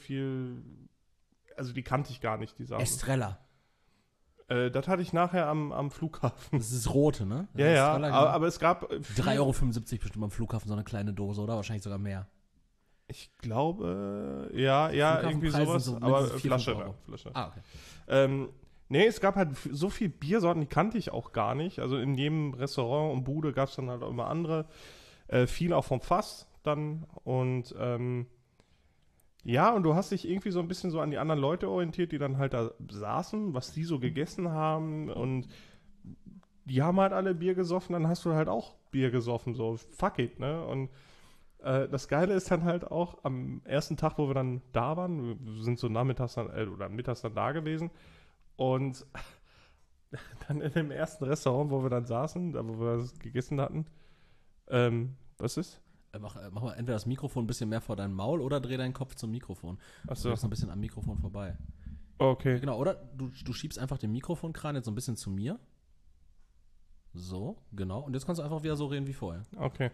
also die kannte ich gar nicht, die Sachen. Estrella. Das hatte ich nachher am Flughafen. Das ist das Rote, ne? Das Ja, ist ja, Estrella, genau. aber es gab 3,75 Euro bestimmt am Flughafen, so eine kleine Dose, oder? Wahrscheinlich sogar mehr. Ich glaube, ja, irgendwie Flughafenpreise sowas, sind so aber mindestens 4, Flasche, 5 Euro. Flasche. Ah, okay. Nee, es gab halt so viel Biersorten, die kannte ich auch gar nicht. Also in jedem Restaurant und Bude gab es dann halt auch immer andere. Viel auch vom Fass dann. Und ja, und du hast dich irgendwie so ein bisschen so an die anderen Leute orientiert, die dann halt da saßen, was die so gegessen haben. Und die haben halt alle Bier gesoffen, dann hast du halt auch Bier gesoffen. So, fuck it, ne? Und das Geile ist dann halt auch am ersten Tag, wo wir dann da waren, wir sind so nachmittags dann, oder mittags dann da gewesen. Und dann in dem ersten Restaurant, wo wir dann saßen, da wo wir das gegessen hatten, was ist? Mach mal entweder das Mikrofon ein bisschen mehr vor dein Maul oder dreh deinen Kopf zum Mikrofon. Achso. Du bist ein bisschen am Mikrofon vorbei. Okay. Genau, oder du schiebst einfach den Mikrofonkran jetzt so ein bisschen zu mir. So, genau. Und jetzt kannst du einfach wieder so reden wie vorher. Okay.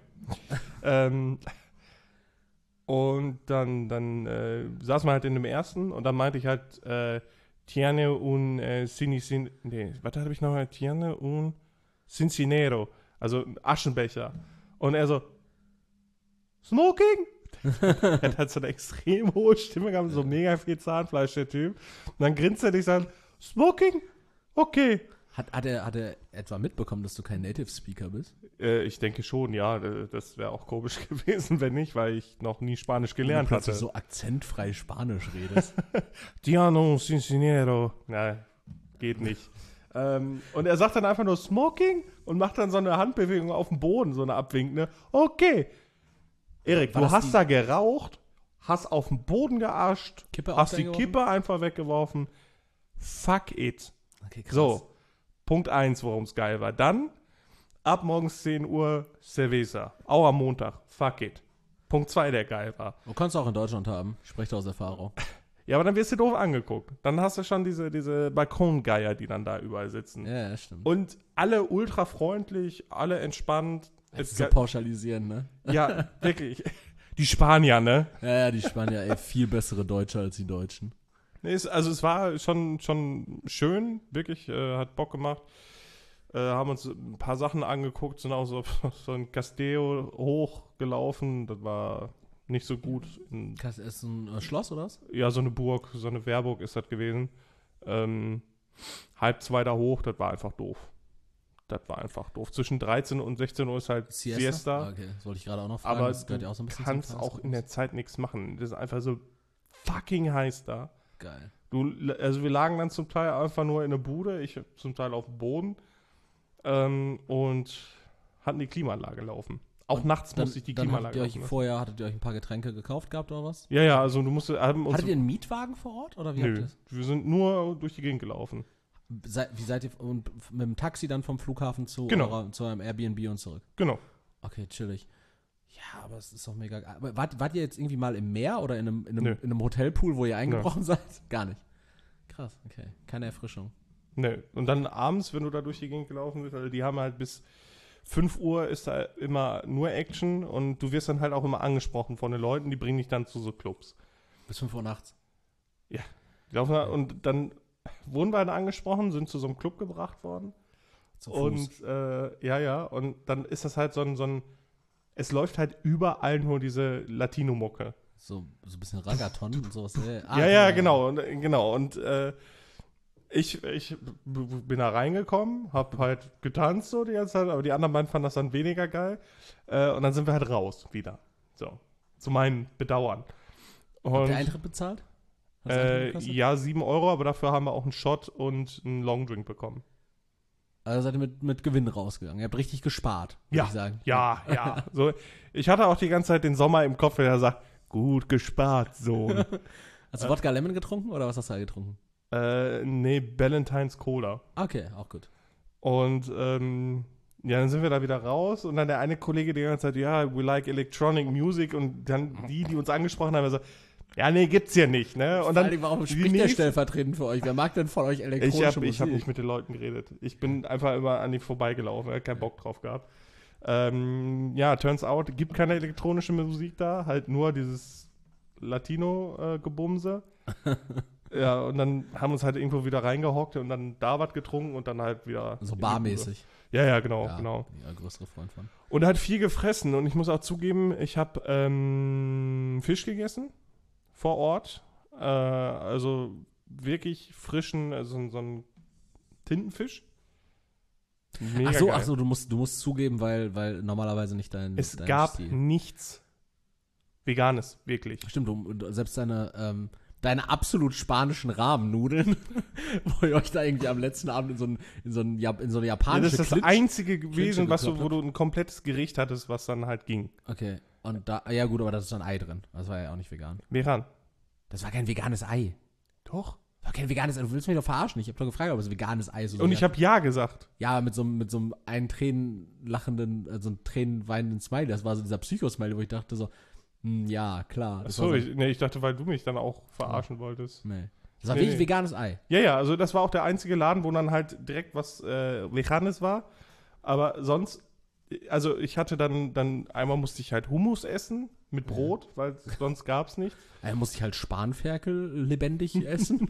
Und dann saßen wir halt in dem ersten und dann meinte ich halt, Tiane un nee, was habe ich nochmal? Tiane un Cincinero, also Aschenbecher. Und er so, Smoking? Er hat halt so eine extrem hohe Stimme gehabt, so mega viel Zahnfleisch, der Typ. Und dann grinst er dich und sagt, Smoking? Okay. Hat er etwa mitbekommen, dass du kein Native Speaker bist? Ich denke schon, ja. Das wäre auch komisch gewesen, wenn nicht, weil ich noch nie Spanisch gelernt Wenn du hatte. plötzlich so akzentfrei Spanisch redest. Diano Cincinero. Nein, geht nicht. Und er sagt dann einfach nur Smoking und macht dann so eine Handbewegung auf dem Boden, so eine abwinkende. Okay. Erik, War du das hast da geraucht, hast auf den Boden gearscht, Kippe hast die aufgeworfen? Kippe einfach weggeworfen. Fuck it. Okay, krass. So, Punkt 1, worum es geil war. Dann, ab morgens 10 Uhr, Cerveza. Auch am Montag. Fuck it. Punkt 2, der geil war. Du kannst auch in Deutschland haben. Ich spreche da aus Erfahrung. Ja, aber dann wirst du doof angeguckt. Dann hast du schon diese Balkongeier, die dann da überall sitzen. Ja, stimmt. Und alle ultra freundlich, alle entspannt. So pauschalisieren, ne? Ja, wirklich. Die Spanier, ne? Ja, die Spanier, viel bessere Deutsche als die Deutschen. Nee, es war schon schön, wirklich, hat Bock gemacht. Haben uns ein paar Sachen angeguckt, sind auch so ein Castello hochgelaufen, das war nicht so gut. Ist das ein Schloss oder was? Ja, so eine Burg, so eine Wehrburg ist das gewesen. 1:30 da hoch, das war einfach doof. Zwischen 13 und 16 Uhr ist halt Siesta. Okay, das wollte ich gerade auch noch fragen. Aber das gehört ja auch so ein bisschen du kannst auch in der Zeit nichts machen. Das ist einfach so fucking heiß da. Geil. Also wir lagen dann zum Teil einfach nur in der Bude, ich zum Teil auf dem Boden und hatten die Klimaanlage laufen. Auch und nachts musste ich die Klimaanlage laufen. laufen. Hattet ihr euch ein paar Getränke gekauft gehabt oder was? Ja, also du musst... Hattet ihr einen Mietwagen vor Ort? Oder wie habt ihr Nö, das? wir sind nur durch die Gegend gelaufen. Wie seid ihr und mit dem Taxi dann vom Flughafen zu eurem Airbnb und zurück? Genau. Okay, chillig. Ja, aber es ist doch mega geil. Aber wart ihr jetzt irgendwie mal im Meer oder in einem Hotelpool, wo ihr eingebrochen seid? Gar nicht. Krass, okay. Keine Erfrischung. Nö. Und dann abends, wenn du da durch die Gegend gelaufen bist, also die haben halt bis 5 Uhr ist da immer nur Action und du wirst dann halt auch immer angesprochen von den Leuten, die bringen dich dann zu so Clubs. Bis 5 Uhr nachts? Ja. Die laufen da, und dann wurden wir dann angesprochen, sind zu so einem Club gebracht worden. Zu Fuß. Und und dann ist das halt so ein es läuft halt überall nur diese Latino-Mucke. So ein bisschen Ragaton und sowas. Genau. Und ich bin da reingekommen, hab halt getanzt so die ganze Zeit, aber die anderen beiden fanden das dann weniger geil. Und dann sind wir halt raus wieder. So. Zu meinem Bedauern. Habt ihr Eintritt bezahlt? Ja, 7 Euro, aber dafür haben wir auch einen Shot und einen Longdrink bekommen. Also seid ihr mit Gewinn rausgegangen. Ihr habt richtig gespart, würde ich sagen. Ja. So, ich hatte auch die ganze Zeit den Sommer im Kopf, der sagt, gut gespart, Sohn. Hast du Wodka Lemon getrunken oder was hast du da getrunken? Nee, Ballantines Cola. Okay, auch gut. Und dann sind wir da wieder raus und dann der eine Kollege die ganze Zeit, ja, we like electronic music und dann die uns angesprochen haben, so, ja, nee, gibt's hier nicht, ne? Und dann, warum spricht der stellvertretend für euch? Wer mag denn von euch elektronische Musik? Ich hab nicht mit den Leuten geredet. Ich bin einfach immer an die vorbeigelaufen, er hat keinen Bock drauf gehabt. Turns out, gibt keine elektronische Musik da, halt nur dieses Latino-Gebumse. Ja, und dann haben wir uns halt irgendwo wieder reingehockt und dann da was getrunken und dann halt wieder... So barmäßig. Ja, genau. Ja, größere Freund von. Und halt viel gefressen und ich muss auch zugeben, ich habe Fisch gegessen vor Ort. Also wirklich frischen, also so ein Tintenfisch. Mega Ach geil. so, du musst zugeben, weil normalerweise nicht dein Es dein gab Stil. nichts Veganes, wirklich. Stimmt, selbst deine absolut spanischen Rahmennudeln, wo ihr euch da irgendwie am letzten Abend in so eine Ja, japanische das ist das Einzige gewesen, gekloppt wo du ein komplettes Gericht hattest, was dann halt ging. Okay, und ja gut, aber da ist so ein Ei drin. Das war ja auch nicht vegan. Vegan. Das war kein veganes Ei. Doch. Das war kein veganes Ei. Du willst mich doch verarschen. Ich habe doch gefragt, ob es veganes Ei ist. Und ich habe ja gesagt. Ja, mit so einem einen tränenlachenden, so einem tränenweinenden Smiley. Das war so dieser Psycho-Smiley, wo ich dachte so, ja, klar. Das Achso, war so, ich dachte, weil du mich dann auch verarschen wolltest. nee. Das war Nee, wirklich nee. veganes Ei. Ja, also das war auch der einzige Laden, wo dann halt direkt was Veganes war. Aber sonst, also ich hatte dann einmal musste ich halt Hummus essen mit Brot, weil sonst gab es nicht. Da musste ich halt Spanferkel lebendig essen.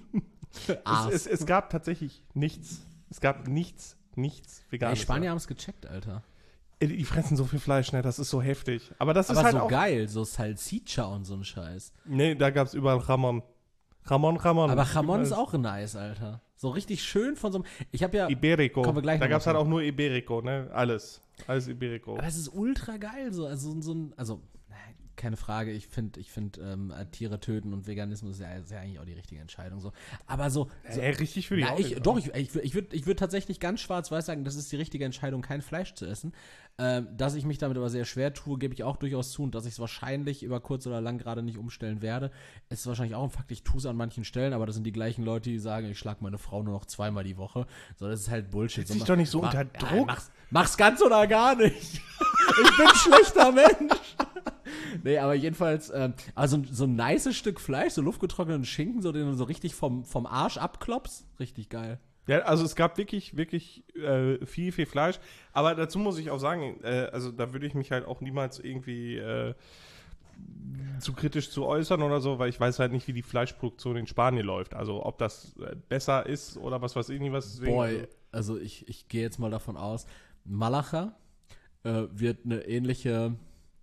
Es gab tatsächlich nichts. Es gab nichts Veganes. Ey, Spanier haben es gecheckt, Alter. Die fressen so viel Fleisch, ne? Das ist so heftig. Aber das ist Aber halt so auch geil, so Salsicha und so ein Scheiß. Nee, da gab's überall Ramon. Ramon. Aber Jamon ist auch nice, Alter. So richtig schön von so einem. Ich habe ja. Iberico. Kommen wir gleich Da noch gab's mal halt zu. auch nur Iberico, ne? Alles Iberico. Aber es ist ultra geil, so. Also, keine Frage, ich finde, Tiere töten und Veganismus ist ja eigentlich auch die richtige Entscheidung. So. Aber so. Richtig für die Na, auch nicht, ich würd tatsächlich ganz schwarz-weiß sagen, das ist die richtige Entscheidung, kein Fleisch zu essen. Dass ich mich damit aber sehr schwer tue, gebe ich auch durchaus zu. Und dass ich es wahrscheinlich über kurz oder lang gerade nicht umstellen werde, ist wahrscheinlich auch ein Fakt. Ich tue es an manchen Stellen, aber das sind die gleichen Leute, die sagen, ich schlage meine Frau nur noch 2-mal die Woche. So, das ist halt Bullshit. Setz dich doch nicht so unter Druck. Mach's ganz oder gar nicht. Ich bin ein schlechter Mensch. Nee, aber jedenfalls, also so ein nices Stück Fleisch, so luftgetrockneten Schinken, so den du so richtig vom Arsch abklopfst. Richtig geil. Ja, also es gab wirklich viel Fleisch. Aber dazu muss ich auch sagen, also da würde ich mich halt auch niemals irgendwie zu kritisch zu äußern oder so, weil ich weiß halt nicht, wie die Fleischproduktion in Spanien läuft. Also ob das besser ist oder was weiß ich nicht, was. Deswegen, Boy, also ich gehe jetzt mal davon aus, Malaga wird eine ähnlich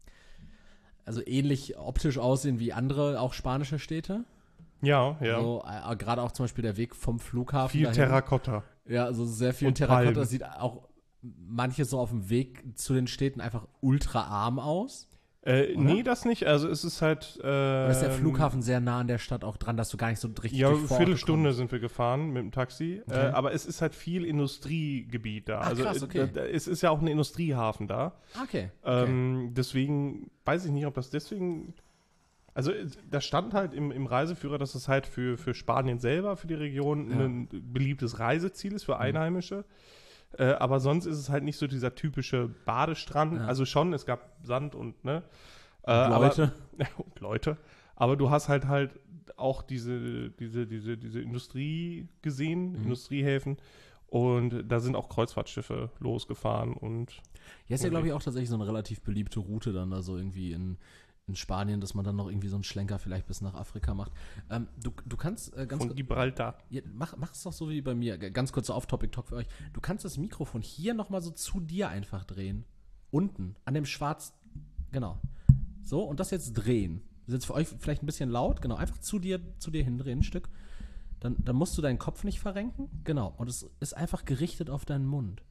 optisch aussehen wie andere, auch spanische Städte. Ja. So, gerade auch zum Beispiel der Weg vom Flughafen Viel dahin. Terrakotta. Ja, also sehr viel Und Terrakotta. Palmen. Das sieht auch manches so auf dem Weg zu den Städten einfach ultra arm aus. Nee, das nicht. Also es ist halt. Oder ist der Flughafen sehr nah an der Stadt auch dran, dass du gar nicht so richtig Ja, durch eine vor Ort Viertelstunde kommst? sind wir gefahren mit dem Taxi. Okay. Aber es ist halt viel Industriegebiet da. Ach, Also krass, okay. es ist ja auch ein Industriehafen da. Okay. Deswegen weiß ich nicht, ob das deswegen. Also da stand halt im Reiseführer, dass es halt für Spanien selber, für die Region, Ja. ein beliebtes Reiseziel ist für Einheimische. Aber sonst ist es halt nicht so dieser typische Badestrand. Ja. Also schon, es gab Sand und ne. Leute. Und Leute. Aber du hast halt auch diese Industrie gesehen, Industriehäfen. Und da sind auch Kreuzfahrtschiffe losgefahren und Ja, ist ja, glaube ich, auch tatsächlich so eine relativ beliebte Route dann da so irgendwie in Spanien, dass man dann noch irgendwie so einen Schlenker vielleicht bis nach Afrika macht. Du kannst ganz von Gibraltar. Ja, mach es doch so wie bei mir. Ganz kurzer Off-Topic-Talk für euch. Du kannst das Mikrofon hier nochmal so zu dir einfach drehen. Unten, an dem Schwarz. Genau. So, und das jetzt drehen. Das ist jetzt für euch vielleicht ein bisschen laut. Genau, einfach zu dir hindrehen ein Stück. Dann musst du deinen Kopf nicht verrenken. Genau. Und es ist einfach gerichtet auf deinen Mund.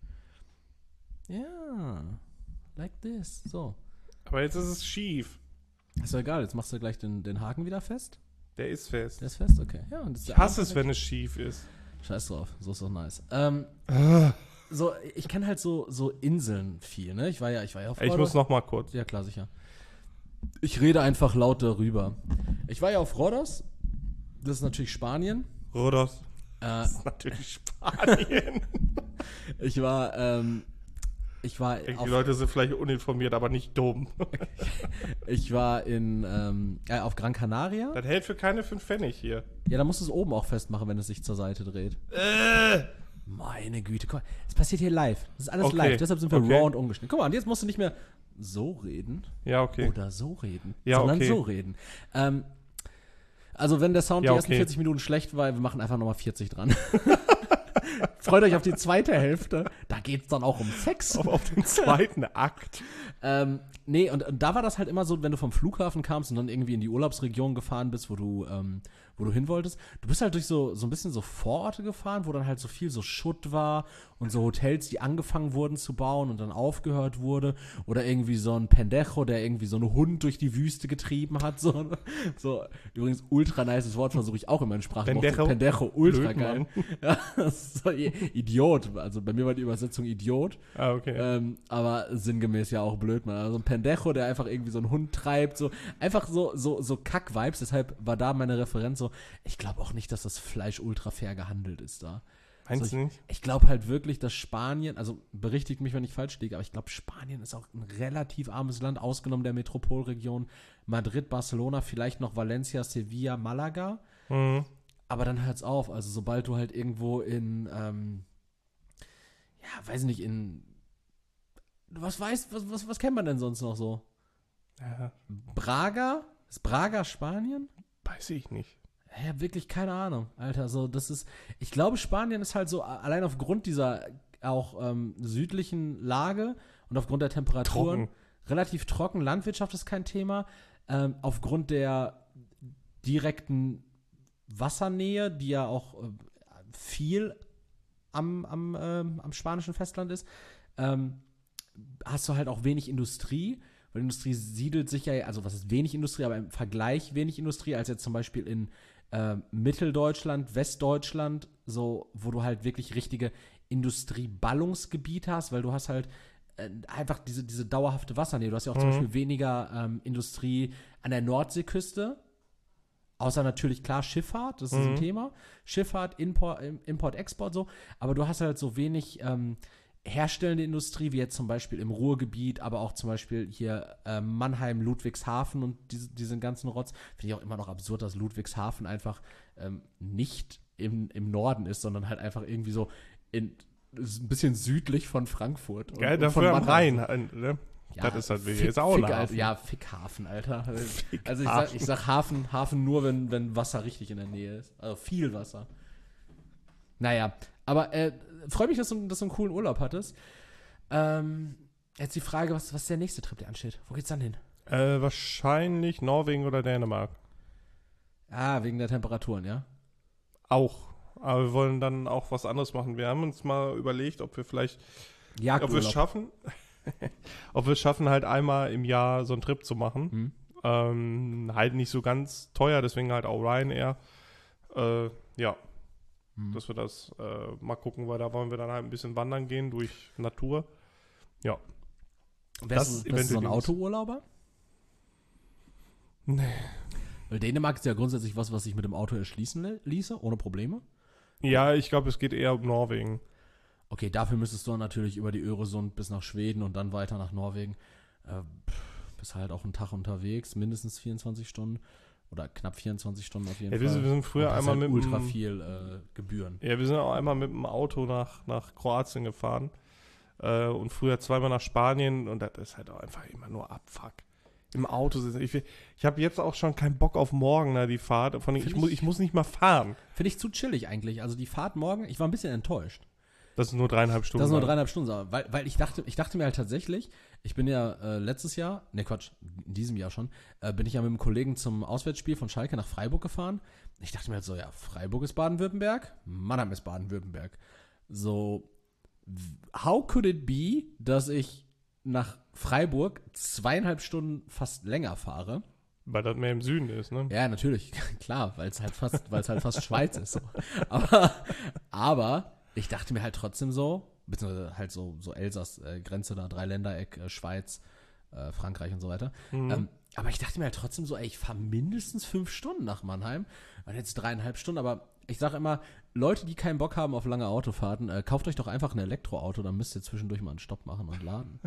Ja. Like this. So. Aber jetzt ist es schief. Ist doch egal, jetzt machst du gleich den Haken wieder fest. Der ist fest. Der ist fest, okay. Ja, und Ich hasse es, wenn es schief ist. Scheiß drauf, so ist doch nice. So, ich kenne halt so Inseln viel, ne? Ich war ja auf Ich muss noch mal kurz. Ja, klar, sicher. Ich rede einfach laut darüber. Ich war ja auf Rhodos. Das ist natürlich Spanien. Rhodos. Das ist natürlich Spanien. Ich war Die Leute sind vielleicht uninformiert, aber nicht dumm. Ich war auf Gran Canaria. Das hält für keine 5 Pfennig hier. Ja, da musst du es oben auch festmachen, wenn es sich zur Seite dreht. Meine Güte, guck mal, es passiert hier live. Das ist alles Okay, live, deshalb sind wir okay. raw und ungeschnitten. Guck mal, und jetzt musst du nicht mehr so reden Ja, okay. oder so reden, Ja, sondern okay. so reden. Also wenn der Sound Ja, die ersten okay. 40 Minuten schlecht war, wir machen einfach nochmal 40 dran. Freut euch auf die zweite Hälfte. Da geht's dann auch um Sex. Auf den zweiten Akt. Nee, und da war das halt immer so, wenn du vom Flughafen kamst und dann irgendwie in die Urlaubsregion gefahren bist, wo du hin wolltest. Du bist halt durch so ein bisschen so Vororte gefahren, wo dann halt so viel so Schutt war und so Hotels, die angefangen wurden zu bauen und dann aufgehört wurde. Oder irgendwie so ein Pendejo, der irgendwie so einen Hund durch die Wüste getrieben hat. So übrigens, ultra nices Wort versuche ich auch in meinen Sprachen. Pendejo, ultra geil. Ja, so, Idiot. Also bei mir war die Übersetzung Idiot. Ah, okay. Aber sinngemäß ja auch blöd, man. Also ein Pendejo, der einfach irgendwie so einen Hund treibt. So einfach so Kack-Vibes. Deshalb war da meine Referenz so, ich glaube auch nicht, dass das Fleisch ultra fair gehandelt ist da. Meinst du nicht? Ich glaube halt wirklich, dass Spanien, also berichtigt mich, wenn ich falsch liege, aber ich glaube, Spanien ist auch ein relativ armes Land, ausgenommen der Metropolregion Madrid, Barcelona, vielleicht noch Valencia, Sevilla, Malaga. Mhm. Aber dann hört's auf. Also sobald du halt irgendwo in, weiß nicht, was kennt man denn sonst noch so? Ja. Braga? Ist Braga Spanien? Weiß ich nicht. Ja, wirklich keine Ahnung, Alter. So, ich glaube, Spanien ist halt so, allein aufgrund dieser auch südlichen Lage und aufgrund der Temperaturen relativ trocken. Landwirtschaft ist kein Thema. Aufgrund der direkten Wassernähe, die ja auch viel am spanischen Festland ist, hast du halt auch wenig Industrie. Weil Industrie siedelt sich ja, also was ist wenig Industrie, aber im Vergleich wenig Industrie, als jetzt zum Beispiel in Mitteldeutschland, Westdeutschland, so, wo du halt wirklich richtige Industrieballungsgebiete hast, weil du hast halt einfach diese dauerhafte Wassernähe. Du hast ja auch zum Beispiel weniger Industrie an der Nordseeküste, außer natürlich, klar, Schifffahrt, das ist ein Thema. Schifffahrt, Import, Export, so, aber du hast halt so wenig herstellende Industrie, wie jetzt zum Beispiel im Ruhrgebiet, aber auch zum Beispiel hier Mannheim, Ludwigshafen und diesen ganzen Rotz. Finde ich auch immer noch absurd, dass Ludwigshafen einfach nicht im Norden ist, sondern halt einfach irgendwie so ein bisschen südlich von Frankfurt. Geil, dafür am Rhein. Ne? Ja, das ist halt wirklich jetzt auch ein Hafen. Ja, Fickhafen, Alter. Also ich sag Hafen nur, wenn Wasser richtig in der Nähe ist. Also viel Wasser. Naja, aber freue mich, dass du einen coolen Urlaub hattest. Jetzt die Frage, was ist der nächste Trip, der ansteht? Wo geht's dann hin? Wahrscheinlich Norwegen oder Dänemark. Ah, wegen der Temperaturen, ja? Auch. Aber wir wollen dann auch was anderes machen. Wir haben uns mal überlegt, ob wir es schaffen, halt einmal im Jahr so einen Trip zu machen. Halt nicht so ganz teuer, deswegen halt auch Ryanair. Dass wir das mal gucken, weil da wollen wir dann halt ein bisschen wandern gehen durch Natur. Ja. Wärst du so ein Autourlauber? Nee. Weil Dänemark ist ja grundsätzlich was sich mit dem Auto erschließen ließe, ohne Probleme. Ja, ich glaube, es geht eher um Norwegen. Okay, dafür müsstest du natürlich über die Öresund bis nach Schweden und dann weiter nach Norwegen. Bist halt auch einen Tag unterwegs, mindestens 24 Stunden. Oder knapp 24 Stunden auf jeden Fall. Wir sind früher einmal halt mit ultra viel Gebühren. Ja, wir sind auch einmal mit dem Auto nach Kroatien gefahren. Und früher zweimal nach Spanien. Und das ist halt auch einfach immer nur Abfuck. Im Auto sitzen. Ich habe jetzt auch schon keinen Bock auf morgen, die Fahrt. Ich muss nicht mal fahren. Finde ich zu chillig eigentlich. Also die Fahrt morgen, ich war ein bisschen enttäuscht. Das sind nur 3,5 Stunden. Das sind nur 3,5 Stunden. Weil ich dachte mir halt tatsächlich, ich bin ja in diesem Jahr schon, bin ich ja mit einem Kollegen zum Auswärtsspiel von Schalke nach Freiburg gefahren. Ich dachte mir halt so, ja, Freiburg ist Baden-Württemberg, Mannheim ist Baden-Württemberg. So, how could it be, dass ich nach Freiburg 2,5 Stunden fast länger fahre? Weil das mehr im Süden ist, ne? Ja, natürlich, klar, weil es halt fast Schweiz ist. So. Aber ich dachte mir halt trotzdem so, beziehungsweise halt so Elsass, Grenze da, Dreiländereck, Schweiz, Frankreich und so weiter. Aber ich dachte mir halt trotzdem so, ich fahre mindestens 5 Stunden nach Mannheim. Und jetzt 3,5 Stunden, aber ich sage immer, Leute, die keinen Bock haben auf lange Autofahrten, kauft euch doch einfach ein Elektroauto, dann müsst ihr zwischendurch mal einen Stopp machen und laden.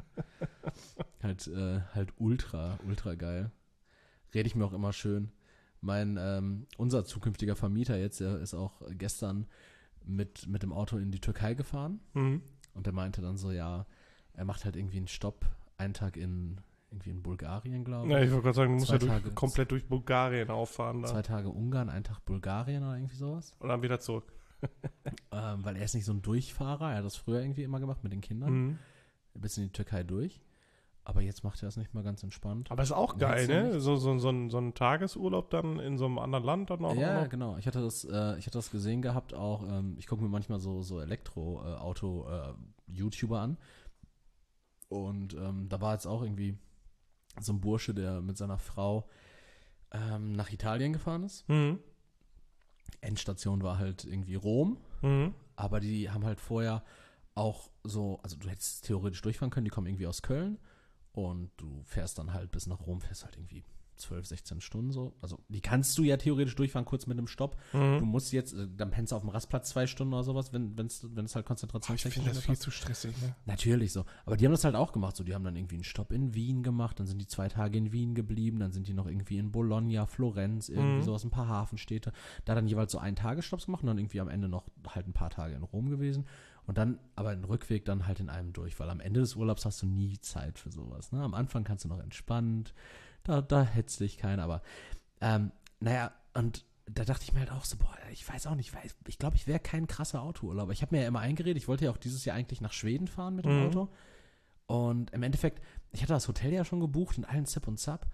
halt ultra geil. Rede ich mir auch immer schön. Unser zukünftiger Vermieter jetzt, der ist auch gestern mit dem Auto in die Türkei gefahren. Und der meinte dann so, ja, er macht halt irgendwie einen Stopp, einen Tag in Bulgarien, glaube ich. Ja, ich wollte gerade sagen, du musst ja komplett durch Bulgarien auffahren. 2 Tage Ungarn, einen Tag Bulgarien oder irgendwie sowas. Und dann wieder zurück. weil er ist nicht so ein Durchfahrer. Er hat das früher irgendwie immer gemacht mit den Kindern. Mhm. Ein bisschen in die Türkei durch. Aber jetzt macht er das nicht mal ganz entspannt. Aber ist auch geil, ne? So ein Tagesurlaub dann in so einem anderen Land dann auch. Ja, noch. genau. Ich hatte das gesehen gehabt auch. Ich gucke mir manchmal so Elektroauto-YouTuber an. Und da war jetzt auch irgendwie so ein Bursche, der mit seiner Frau nach Italien gefahren ist. Mhm. Endstation war halt irgendwie Rom. Mhm. Aber die haben halt vorher auch so, also du hättest theoretisch durchfahren können, die kommen irgendwie aus Köln. Und du fährst dann halt bis nach Rom, fährst halt irgendwie 12, 16 Stunden so. Also die kannst du ja theoretisch durchfahren, kurz mit einem Stopp. Mhm. Du musst jetzt, dann pennst du auf dem Rastplatz 2 Stunden oder sowas, wenn es halt konzentrationstechnisch Ich finde das viel passt. zu stressig, ne? Natürlich so. Aber die haben das halt auch gemacht. So, die haben dann irgendwie einen Stopp in Wien gemacht, dann sind die 2 Tage in Wien geblieben, dann sind die noch irgendwie in Bologna, Florenz, irgendwie sowas, ein paar Hafenstädte. Da dann jeweils so 1-Tage-Stopps gemacht und dann irgendwie am Ende noch halt ein paar Tage in Rom gewesen. Und dann aber den Rückweg dann halt in einem durch, weil am Ende des Urlaubs hast du nie Zeit für sowas. Ne? Am Anfang kannst du noch entspannt, da hetzt dich keiner, aber naja, und da dachte ich mir halt auch so, boah, ich weiß auch nicht, ich glaube, ich wäre kein krasser Autourlauber. Ich habe mir ja immer eingeredet, ich wollte ja auch dieses Jahr eigentlich nach Schweden fahren mit dem Auto. Und im Endeffekt, ich hatte das Hotel ja schon gebucht und allen Zip und Zap.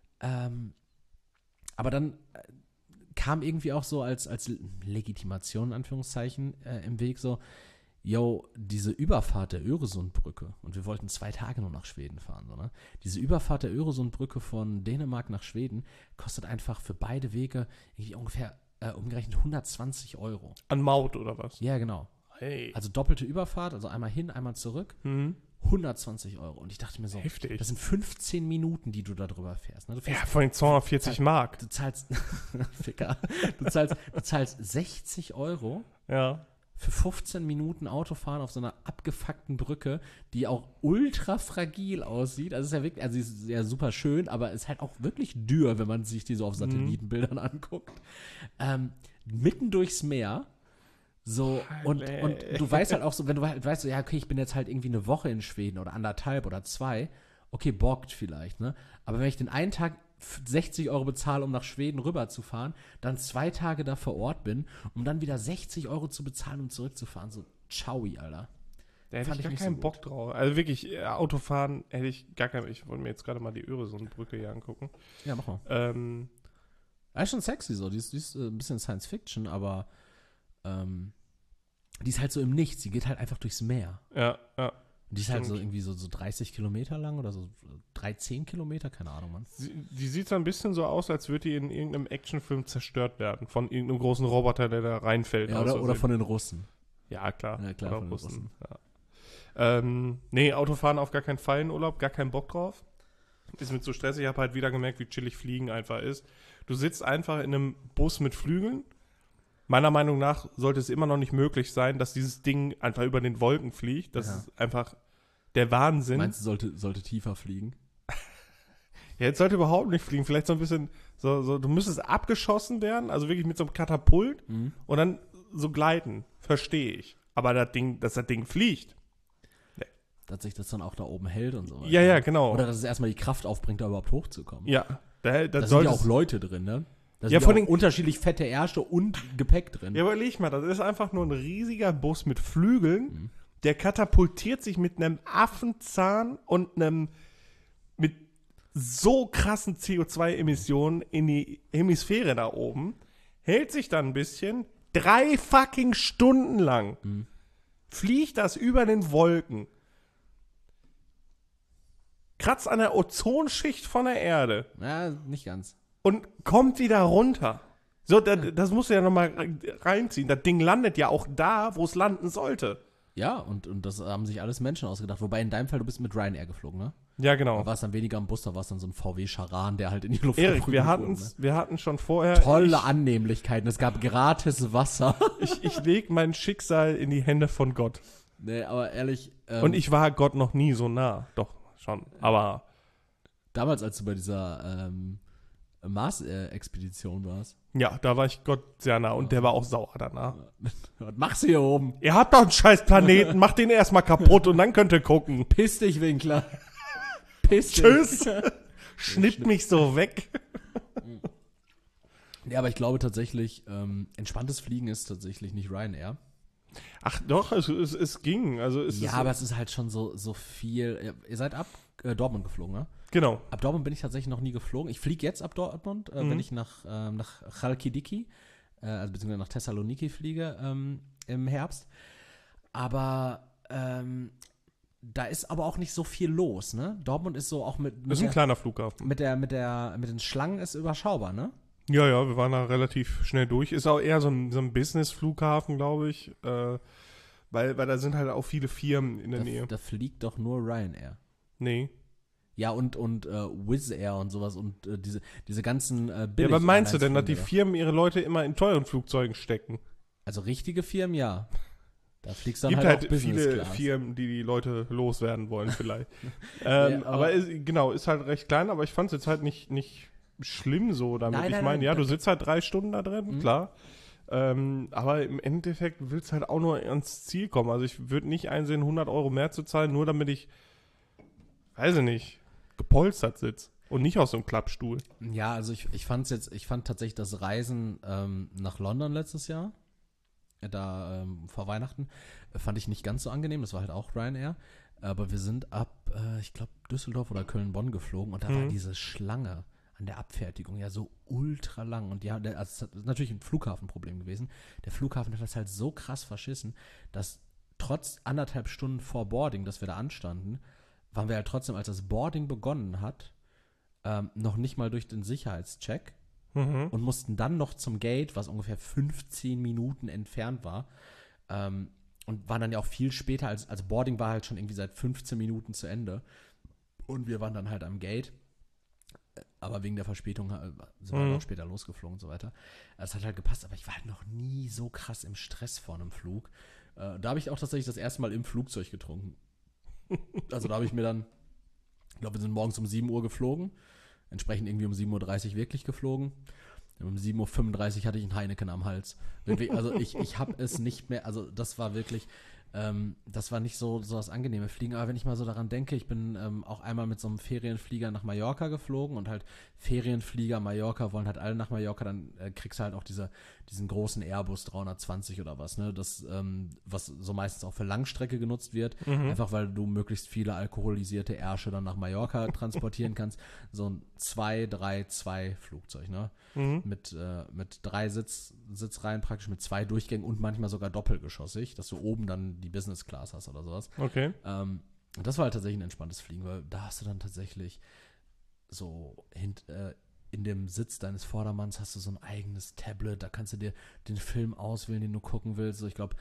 Aber dann kam irgendwie auch so als Legitimation, in Anführungszeichen, im Weg so, diese Überfahrt der Öresundbrücke, und wir wollten 2 Tage nur nach Schweden fahren, so, ne? Diese Überfahrt der Öresundbrücke von Dänemark nach Schweden kostet einfach für beide Wege irgendwie ungefähr umgerechnet 120 €. An Maut oder was? Ja, genau. Hey. Also doppelte Überfahrt, also einmal hin, einmal zurück, 120 €. Und ich dachte mir so, Heftig. das sind 15 Minuten, die du da drüber fährst. Ne? Du fährst Ja, von den 240 Mark. Du zahlst, Ficker, du zahlst 60 € Ja. für 15 Minuten Autofahren auf so einer abgefuckten Brücke, die auch ultra fragil aussieht. Also, es ist ja wirklich, also sie ist ja super schön, aber ist halt auch wirklich dürr, wenn man sich die so auf Satellitenbildern anguckt. Mitten durchs Meer. So, und du weißt halt auch so, wenn du halt weißt, so, ja, okay, ich bin jetzt halt irgendwie eine Woche in Schweden oder 1,5 oder 2, okay, bockt vielleicht, ne? Aber wenn ich den einen Tag 60 € bezahle, um nach Schweden rüberzufahren, dann 2 Tage da vor Ort bin, um dann wieder 60 € zu bezahlen, um zurückzufahren, so, ciao, Alter. Da hätte Fand ich ich gar nicht keinen so Bock drauf. Also wirklich, Autofahren hätte ich gar keinen. Ich wollte mir jetzt gerade mal die Öresundbrücke hier angucken. Ja, mach mal. Ja, ist schon sexy so, die ist ein bisschen Science-Fiction, aber die ist halt so im Nichts, die geht halt einfach durchs Meer. Ja. Die ist halt so irgendwie so 30 Kilometer lang oder so 13 Kilometer, keine Ahnung, Mann. Die sieht so ein bisschen so aus, als würde die in irgendeinem Actionfilm zerstört werden. Von irgendeinem großen Roboter, der da reinfällt. Ja, oder von den Russen. Ja, klar. Ja, klar, oder von den Russen. Ja. Nee, Autofahren auf gar keinen Fall in Urlaub, gar keinen Bock drauf. Ist mir zu stressig. Ich habe halt wieder gemerkt, wie chillig Fliegen einfach ist. Du sitzt einfach in einem Bus mit Flügeln. Meiner Meinung nach sollte es immer noch nicht möglich sein, dass dieses Ding einfach über den Wolken fliegt. Das ist einfach der Wahnsinn. Meinst du, sollte tiefer fliegen? Ja, jetzt sollte überhaupt nicht fliegen. Vielleicht so ein bisschen, du müsstest abgeschossen werden, also wirklich mit so einem Katapult und dann so gleiten. Verstehe ich. Aber dass das Ding fliegt. Dass sich das dann auch da oben hält und so. Ja, genau. Oder dass es erstmal die Kraft aufbringt, da überhaupt hochzukommen. Ja. Da sind ja auch Leute drin, ne? Da sind von auch den unterschiedlich fette Ärsche und Gepäck drin. Ja, überleg mal, das ist einfach nur ein riesiger Bus mit Flügeln, der katapultiert sich mit einem Affenzahn und mit so krassen CO2-Emissionen in die Hemisphäre da oben, hält sich dann ein bisschen, 3 fucking Stunden lang fliegt das über den Wolken, kratzt an der Ozonschicht von der Erde. Ja, nicht ganz. Und kommt wieder runter. So, das musst du ja nochmal reinziehen. Das Ding landet ja auch da, wo es landen sollte. Ja, und das haben sich alles Menschen ausgedacht. Wobei in deinem Fall, du bist mit Ryanair geflogen, ne? Ja, genau. Da war es dann weniger am Bus, da war es dann so ein VW Charan, der halt in die Luft Erik, wir hatten schon vorher... Tolle Annehmlichkeiten, es gab gratis Wasser. Ich lege mein Schicksal in die Hände von Gott. Nee, aber ehrlich... Und ich war Gott noch nie so nah. Doch, schon. Aber... Damals, als du bei dieser Mars-Expedition warst. Ja, da war ich Gott sehr nah und der war auch sauer danach. Was machst du hier oben? Ihr habt doch einen scheiß Planeten, macht den erstmal kaputt und dann könnt ihr gucken. Piss dich, Winkler. Piss dich. Tschüss. Schnippt mich so weg. Ja, aber ich glaube tatsächlich, entspanntes Fliegen ist tatsächlich nicht Ryanair. Ach doch, es ging. Also Ja, aber es ist halt schon so viel. Ihr seid ab Dortmund geflogen, ne? Genau. Ab Dortmund bin ich tatsächlich noch nie geflogen. Ich fliege jetzt ab Dortmund, wenn ich nach Chalkidiki, also beziehungsweise nach Thessaloniki fliege im Herbst. Aber da ist aber auch nicht so viel los, ne? Dortmund ist so auch mit ist ein kleiner Flughafen. mit den Schlangen ist überschaubar, ne? Ja, wir waren da relativ schnell durch. Ist auch eher so ein Business-Flughafen, glaube ich. Weil da sind halt auch viele Firmen in der Nähe. Da fliegt doch nur Ryanair. Nee. Ja, und Wizz Air und sowas und diese ganzen Billig. Ja, aber meinst du denn, dass die Firmen ihre Leute immer in teuren Flugzeugen stecken? Also richtige Firmen, ja. Da fliegst du Gibt dann halt halt auch Business viele Class. Firmen, die Leute loswerden wollen vielleicht. Ja, aber ist halt recht klein, aber ich fand es jetzt halt nicht schlimm so damit. Nein, ich nein, meine, ja, nein, du sitzt halt 3 Stunden da drin, klar. Aber im Endeffekt willst du halt auch nur ans Ziel kommen. Also ich würde nicht einsehen, 100 Euro mehr zu zahlen, nur damit ich, weiß ich nicht, gepolstert sitze und nicht aus so einem Klappstuhl. Ja, also ich fand tatsächlich das Reisen nach London letztes Jahr, da vor Weihnachten, fand ich nicht ganz so angenehm. Das war halt auch Ryanair. Aber wir sind ab, ich glaube, Düsseldorf oder Köln-Bonn geflogen und da war diese Schlange an der Abfertigung ja so ultra lang. Und ja, also das ist natürlich ein Flughafenproblem gewesen. Der Flughafen hat das halt so krass verschissen, dass trotz 1,5 Stunden vor Boarding, dass wir da anstanden, waren wir halt trotzdem, als das Boarding begonnen hat, noch nicht mal durch den Sicherheitscheck und mussten dann noch zum Gate, was ungefähr 15 Minuten entfernt war, und waren dann ja auch viel später, als Boarding war halt schon irgendwie seit 15 Minuten zu Ende. Und wir waren dann halt am Gate. Aber wegen der Verspätung sind wir auch später losgeflogen und so weiter. Es hat halt gepasst, aber ich war halt noch nie so krass im Stress vor einem Flug. Da habe ich auch tatsächlich das erste Mal im Flugzeug getrunken. Also da habe ich mir dann, ich glaube, wir sind morgens um 7 Uhr geflogen, entsprechend irgendwie um 7:30 Uhr wirklich geflogen. Um 7:35 Uhr hatte ich einen Heineken am Hals. Wirklich, also ich habe es nicht mehr, also das war wirklich, das war nicht so das angenehme Fliegen. Aber wenn ich mal so daran denke, ich bin auch einmal mit so einem Ferienflieger nach Mallorca geflogen und halt Ferienflieger Mallorca wollen halt alle nach Mallorca, dann kriegst du halt auch diesen großen Airbus 320 oder was, ne? Das, was so meistens auch für Langstrecke genutzt wird, einfach weil du möglichst viele alkoholisierte Ärsche dann nach Mallorca transportieren kannst. So ein 2-3-2 Flugzeug, ne? Mit 3 Sitzreihen praktisch, mit 2 Durchgängen und manchmal sogar doppelgeschossig, dass du oben dann die Business Class hast oder sowas. Okay. Und das war halt tatsächlich ein entspanntes Fliegen, weil da hast du dann tatsächlich so in dem Sitz deines Vordermanns hast du so ein eigenes Tablet, da kannst du dir den Film auswählen, den du gucken willst. So, ich glaube,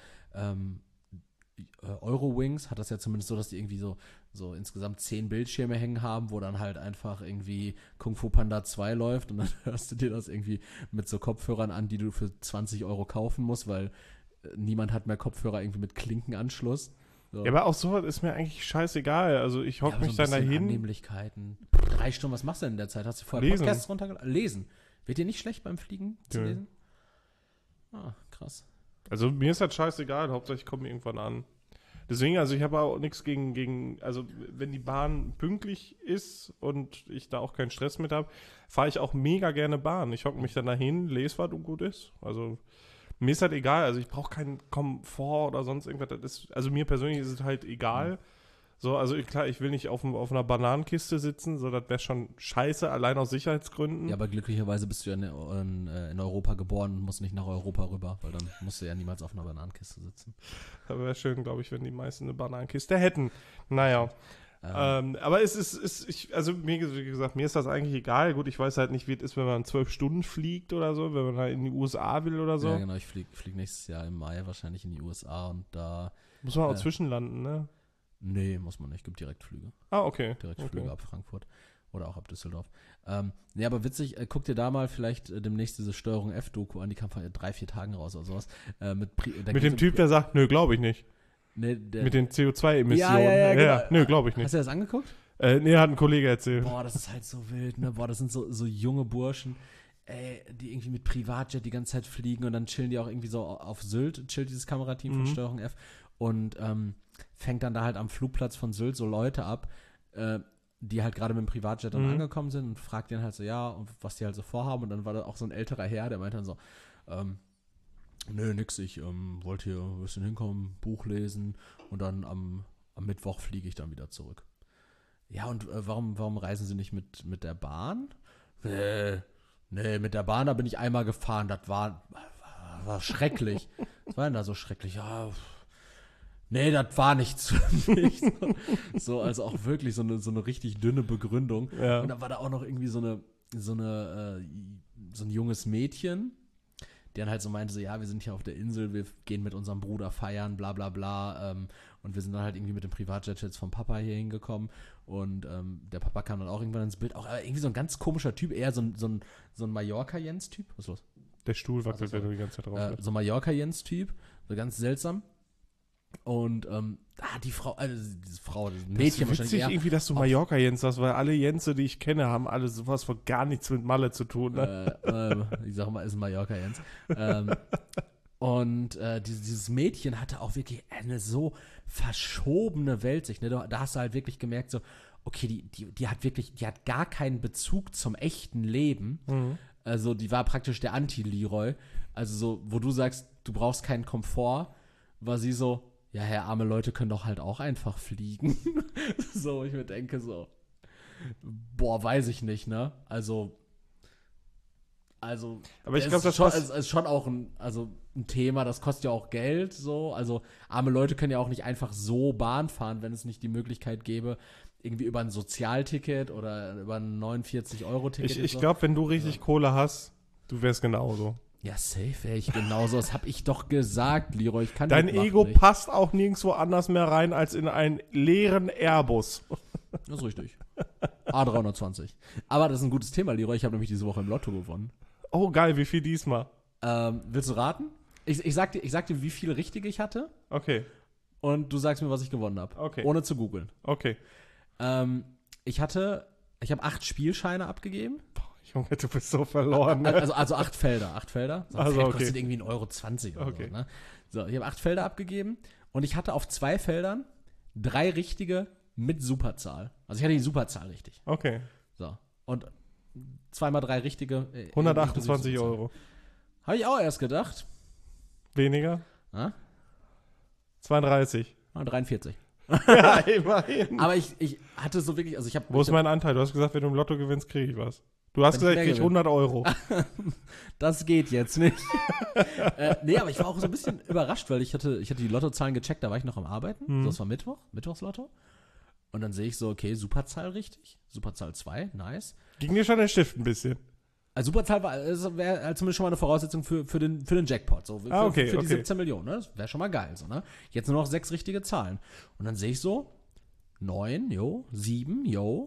Eurowings hat das ja zumindest so, dass die irgendwie so insgesamt 10 Bildschirme hängen haben, wo dann halt einfach irgendwie Kung Fu Panda 2 läuft und dann hörst du dir das irgendwie mit so Kopfhörern an, die du für 20 Euro kaufen musst, weil niemand hat mehr Kopfhörer irgendwie mit Klinkenanschluss. So. Ja, aber auch sowas ist mir eigentlich scheißegal. Also ich hocke mich dann dahin. Annehmlichkeiten. 3 Stunden, was machst du denn in der Zeit? Hast du vorher Lesen. Podcasts runtergeladen? Lesen. Wird dir nicht schlecht beim Fliegen zu lesen? Ah, krass. Also mir ist das scheißegal, Hauptsache ich komme irgendwann an. Deswegen, also ich habe auch nichts also wenn die Bahn pünktlich ist und ich da auch keinen Stress mit habe, fahre ich auch mega gerne Bahn. Ich hocke mich dann dahin, lese was und gut ist. Also mir ist halt egal, also ich brauche keinen Komfort oder sonst irgendwas. Also mir persönlich ist es halt egal. So, also klar, ich will nicht auf einer Bananenkiste sitzen, so, das wäre schon scheiße, allein aus Sicherheitsgründen. Ja, aber glücklicherweise bist du ja in Europa geboren und musst nicht nach Europa rüber, weil dann musst du ja niemals auf einer Bananenkiste sitzen. Das wäre schön, glaube ich, wenn die meisten eine Bananenkiste hätten. Naja. Aber also mir, wie gesagt, mir ist das eigentlich egal. Gut, ich weiß halt nicht, wie es ist, wenn man 12 Stunden fliegt oder so, wenn man halt in die USA will oder so. Ja, genau, ich flieg nächstes Jahr im Mai wahrscheinlich in die USA und da... Muss man auch zwischenlanden, ne? Nee, muss man nicht. Gibt Direktflüge. Ah, okay. Direktflüge ab Frankfurt oder auch ab Düsseldorf. Nee, aber witzig, guck dir da mal vielleicht demnächst diese Steuerung F-Doku an, die kam vor 3-4 Tagen raus oder sowas. Mit dem Typ, der sagt, nö, glaube ich nicht. Nee, mit den CO2-Emissionen. Ja, genau. Nö, glaube ich nicht. Hast du das angeguckt? Nee, hat ein Kollege erzählt. Boah, das ist halt so wild, ne? Boah, das sind so junge Burschen, die irgendwie mit Privatjet die ganze Zeit fliegen und dann chillen die auch irgendwie so auf Sylt, chillt dieses Kamerateam von Steuerung F und fängt dann da halt am Flugplatz von Sylt so Leute ab, die halt gerade mit dem Privatjet dann angekommen sind und fragt den halt so, ja, und was die halt so vorhaben. Und dann war da auch so ein älterer Herr, der meinte dann so, Nö, nix. Ich wollte hier ein bisschen hinkommen, Buch lesen und dann am Mittwoch fliege ich dann wieder zurück. Ja, und warum reisen Sie nicht mit der Bahn? Nee, mit der Bahn, da bin ich einmal gefahren. Das war schrecklich. Was war denn da so schrecklich? Ja, nee, das war nichts für mich. So, also auch wirklich so eine richtig dünne Begründung. Ja. Und dann war da auch noch irgendwie so ein junges Mädchen, der dann halt so meinte, so, ja, wir sind hier auf der Insel, wir gehen mit unserem Bruder feiern, bla bla bla. Und wir sind dann halt irgendwie mit dem Privatjet jetzt vom Papa hier hingekommen. Und der Papa kam dann auch irgendwann ins Bild. Auch irgendwie so ein ganz komischer Typ, eher so ein Mallorca-Jens-Typ. Was ist los? Der Stuhl wackelt, wenn du die ganze Zeit drauf bist. So ein Mallorca-Jens-Typ, so ganz seltsam. Und die Frau, diese Frau, das Mädchen Das ist wahrscheinlich witzig eher, irgendwie, dass du Mallorca-Jens hast, weil alle Jense, die ich kenne, haben alle sowas von gar nichts mit Malle zu tun. Ne? ich sag mal, ist ein Mallorca-Jens. Und dieses Mädchen hatte auch wirklich eine so verschobene Weltsicht. Ne? Da hast du halt wirklich gemerkt, so, okay, die hat gar keinen Bezug zum echten Leben. Mhm. Also die war praktisch der Anti-Leroy. Also so, wo du sagst, du brauchst keinen Komfort, war sie so, ja, arme Leute können doch halt auch einfach fliegen. So, ich mir denke so, boah, weiß ich nicht, ne? Also, aber ich glaube, das ist schon auch ein Thema, das kostet ja auch Geld, so. Also, arme Leute können ja auch nicht einfach so Bahn fahren, wenn es nicht die Möglichkeit gäbe, irgendwie über ein Sozialticket oder über ein 49-Euro-Ticket. Ich glaube, wenn du richtig Kohle hast, du wärst genauso. Ja, safe wäre ich genauso. Das habe ich doch gesagt, Leroy. Ich kann Dein mitmachen, Ego nicht. passt auch nirgendwo anders mehr rein als in einen leeren Airbus. Das ist richtig. A320. Aber das ist ein gutes Thema, Leroy. Ich habe nämlich diese Woche im Lotto gewonnen. Oh, geil, wie viel diesmal? Willst du raten? Ich sag dir, wie viele richtige ich hatte. Okay, Und du sagst mir, was ich gewonnen habe. Okay. Ohne zu googeln. okay. Ich habe 8 Spielscheine abgegeben. Junge, du bist so verloren. Ne? Also 8 Felder. 8 Felder. So ein Also, Feld okay. kostet irgendwie 1,20 € oder Okay. so. Ne? So, ich habe 8 Felder abgegeben und ich hatte auf 2 Feldern 3 richtige mit Superzahl. Also ich hatte die Superzahl richtig. Okay, So. Und 2 mal 3 richtige. 128 €. Habe ich auch erst gedacht. Weniger? Ah? 32. 43. Ja, immerhin. Aber ich hatte so wirklich, also ich habe. Wo ist mein Anteil? Du hast gesagt, wenn du im Lotto gewinnst, kriege ich was. Du hast Wenn ich gesagt, ich kriege mehr 100 Euro. Das geht jetzt nicht. Nee, aber ich war auch so ein bisschen überrascht, weil ich hatte die Lottozahlen gecheckt, da war ich noch am Arbeiten. So, das war Mittwochslotto. Und dann sehe ich so, okay, Superzahl richtig. Superzahl 2, nice. Ging dir schon der Stift ein bisschen. Also Superzahl wäre zumindest schon mal eine Voraussetzung für den Jackpot. So, für die 17 Millionen. Ne? Das wäre schon mal geil. So, ne? Jetzt nur noch 6 richtige Zahlen. Und dann sehe ich so, 9, 7,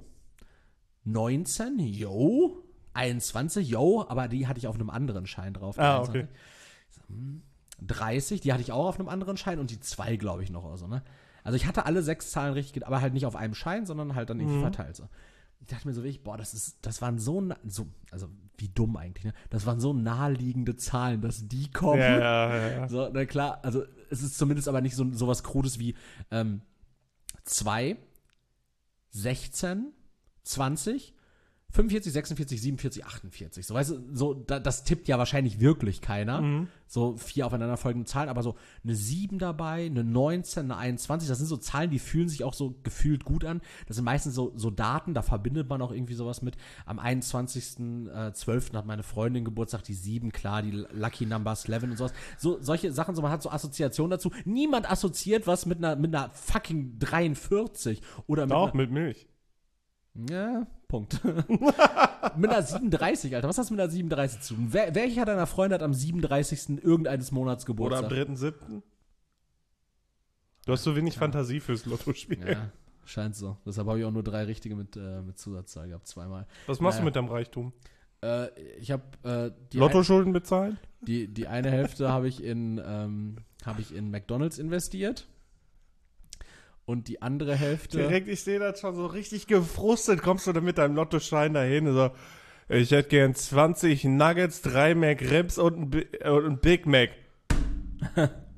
19, 21, aber die hatte ich auf einem anderen Schein drauf. Die 21. Okay. 30, die hatte ich auch auf einem anderen Schein und die 2, glaube ich, noch. Also, ne? Also ich hatte alle 6 Zahlen richtig, aber halt nicht auf einem Schein, sondern halt dann irgendwie verteilt. So. Ich dachte mir so wirklich, boah, das waren also wie dumm eigentlich, ne? Das waren so naheliegende Zahlen, dass die kommen. Ja. So, na klar, also es ist zumindest aber nicht so was Krudes wie 2, 16, 20, 45, 46, 47, 48. So, weißt du, das tippt ja wahrscheinlich wirklich keiner. So 4 aufeinanderfolgende Zahlen, aber so eine 7 dabei, eine 19, eine 21, das sind so Zahlen, die fühlen sich auch so gefühlt gut an. Das sind meistens so Daten, da verbindet man auch irgendwie sowas mit. Am 21.12. hat meine Freundin Geburtstag, die 7, klar, die Lucky Number 11 und sowas. So, solche Sachen, so man hat so Assoziationen dazu. Niemand assoziiert was mit einer fucking 43 oder mit Auch mit Milch. Ja, Punkt. Mit einer 37, Alter. Was hast du mit einer 37 zu tun? Welcher deiner Freunde hat am 37. irgendeines Monats Oder Geburtstag? am 3.7. Du hast so wenig Fantasie fürs Lottospiel. Ja, scheint so. Deshalb habe ich auch nur 3 richtige mit Zusatzzahl gehabt, 2-mal. Was machst du mit deinem Reichtum? Ich habe Lottoschulden bezahlen? die eine Hälfte habe ich in McDonald's investiert. Und die andere Hälfte. Direkt, ich sehe das schon so richtig gefrustet. Kommst du dann mit deinem Lottoschein dahin? So, ich hätte gern 20 Nuggets, 3 McRibs und ein Big Mac.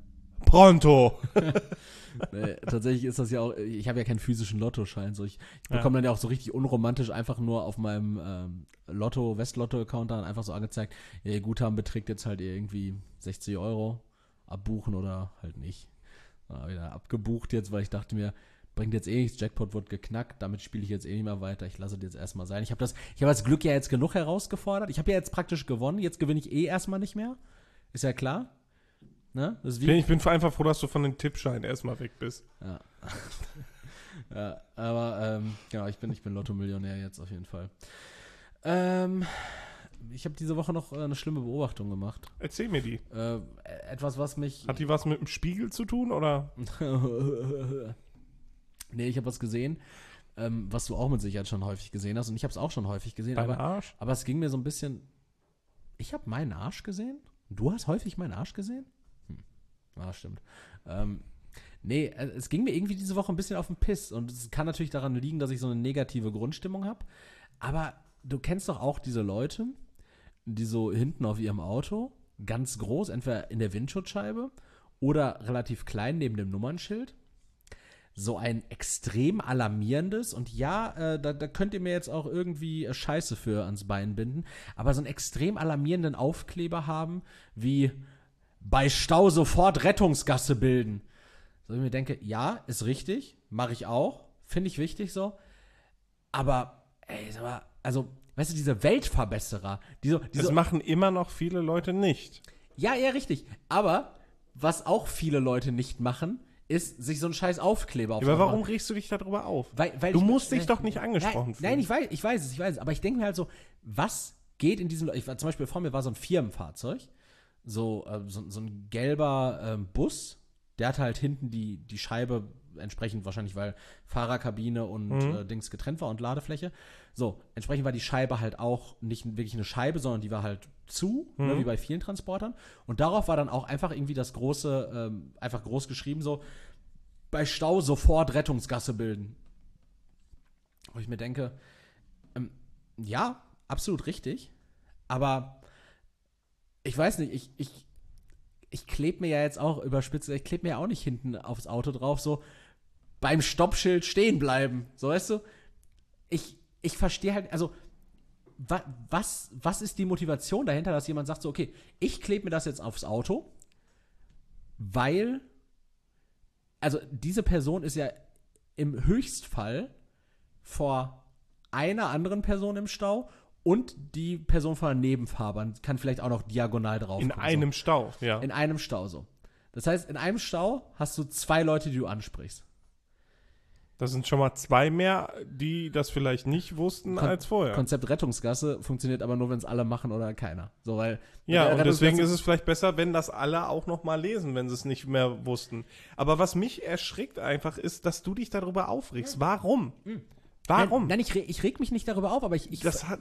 Pronto. Tatsächlich ist das ja auch, ich habe ja keinen physischen Lottoschein. So ich bekomme dann ja auch so richtig unromantisch einfach nur auf meinem Westlotto-Account dann einfach so angezeigt, ja, ihr Guthaben beträgt jetzt halt irgendwie 60 €, abbuchen oder halt nicht. Wieder abgebucht jetzt, weil ich dachte mir, bringt jetzt eh nichts, Jackpot wird geknackt, damit spiele ich jetzt eh nicht mehr weiter, ich lasse das jetzt erstmal sein. Ich habe das Glück ja jetzt genug herausgefordert, ich habe ja jetzt praktisch gewonnen, jetzt gewinne ich eh erstmal nicht mehr, ist ja klar. Ne? Das ist Ich bin einfach froh, dass du von den Tippscheinen erstmal weg bist. Ja. Ja, aber genau, ich bin Lotto-Millionär jetzt auf jeden Fall. Ich habe diese Woche noch eine schlimme Beobachtung gemacht. Erzähl mir die. Etwas, was mich... Hat die was mit dem Spiegel zu tun, oder? Nee, ich habe was gesehen, was du auch mit Sicherheit schon häufig gesehen hast. Und ich habe es auch schon häufig gesehen. Dein Arsch? Aber es ging mir so ein bisschen... Ich habe meinen Arsch gesehen? Du hast häufig meinen Arsch gesehen? Stimmt. Nee, es ging mir irgendwie diese Woche ein bisschen auf den Piss. Und es kann natürlich daran liegen, dass ich so eine negative Grundstimmung habe. Aber du kennst doch auch diese Leute, die so hinten auf ihrem Auto, ganz groß, entweder in der Windschutzscheibe oder relativ klein neben dem Nummernschild, so ein extrem alarmierendes, und ja, da könnt ihr mir jetzt auch irgendwie Scheiße für ans Bein binden, aber so einen extrem alarmierenden Aufkleber haben, wie bei Stau sofort Rettungsgasse bilden. So, ich mir denke, ja, ist richtig, mache ich auch, finde ich wichtig so, aber, ey, sag mal, also, weißt du, diese Weltverbesserer, das machen immer noch viele Leute nicht. Ja, richtig, aber was auch viele Leute nicht machen, ist, sich so einen scheiß Aufkleber aufs Aber Auto warum machen. regst du dich darüber auf? Weil du musst dich doch nicht angesprochen fühlen. Nein, ich weiß es, aber ich denke mir halt so, was geht in diesem, zum Beispiel vor mir war so ein Firmenfahrzeug, so ein gelber Bus, der hat halt hinten die Scheibe entsprechend wahrscheinlich, weil Fahrerkabine und Dings getrennt war und Ladefläche. So, entsprechend war die Scheibe halt auch nicht wirklich eine Scheibe, sondern die war halt zu, ne, wie bei vielen Transportern. Und darauf war dann auch einfach irgendwie das große, einfach groß geschrieben so, bei Stau sofort Rettungsgasse bilden. Wo ich mir denke, ja, absolut richtig, aber ich weiß nicht, ich klebe mir ja jetzt auch überspitzt, ich klebe mir ja auch nicht hinten aufs Auto drauf, so beim Stoppschild stehen bleiben. So, weißt du? Ich verstehe halt, also, was ist die Motivation dahinter, dass jemand sagt so, okay, ich klebe mir das jetzt aufs Auto, weil, also, diese Person ist ja im Höchstfall vor einer anderen Person im Stau und die Person von der Nebenfahrbahn kann vielleicht auch noch diagonal drauf. In einem Stau, ja. In einem Stau, so. Das heißt, in einem Stau hast du 2 Leute, die du ansprichst. Das sind schon mal 2 mehr, die das vielleicht nicht wussten als vorher. Konzept Rettungsgasse funktioniert aber nur, wenn es alle machen oder keiner. So, weil ja, und deswegen ist es vielleicht besser, wenn das alle auch noch mal lesen, wenn sie es nicht mehr wussten. Aber was mich erschrickt einfach ist, dass du dich darüber aufregst. Warum? Warum? Nein, ich reg mich nicht darüber auf, aber ich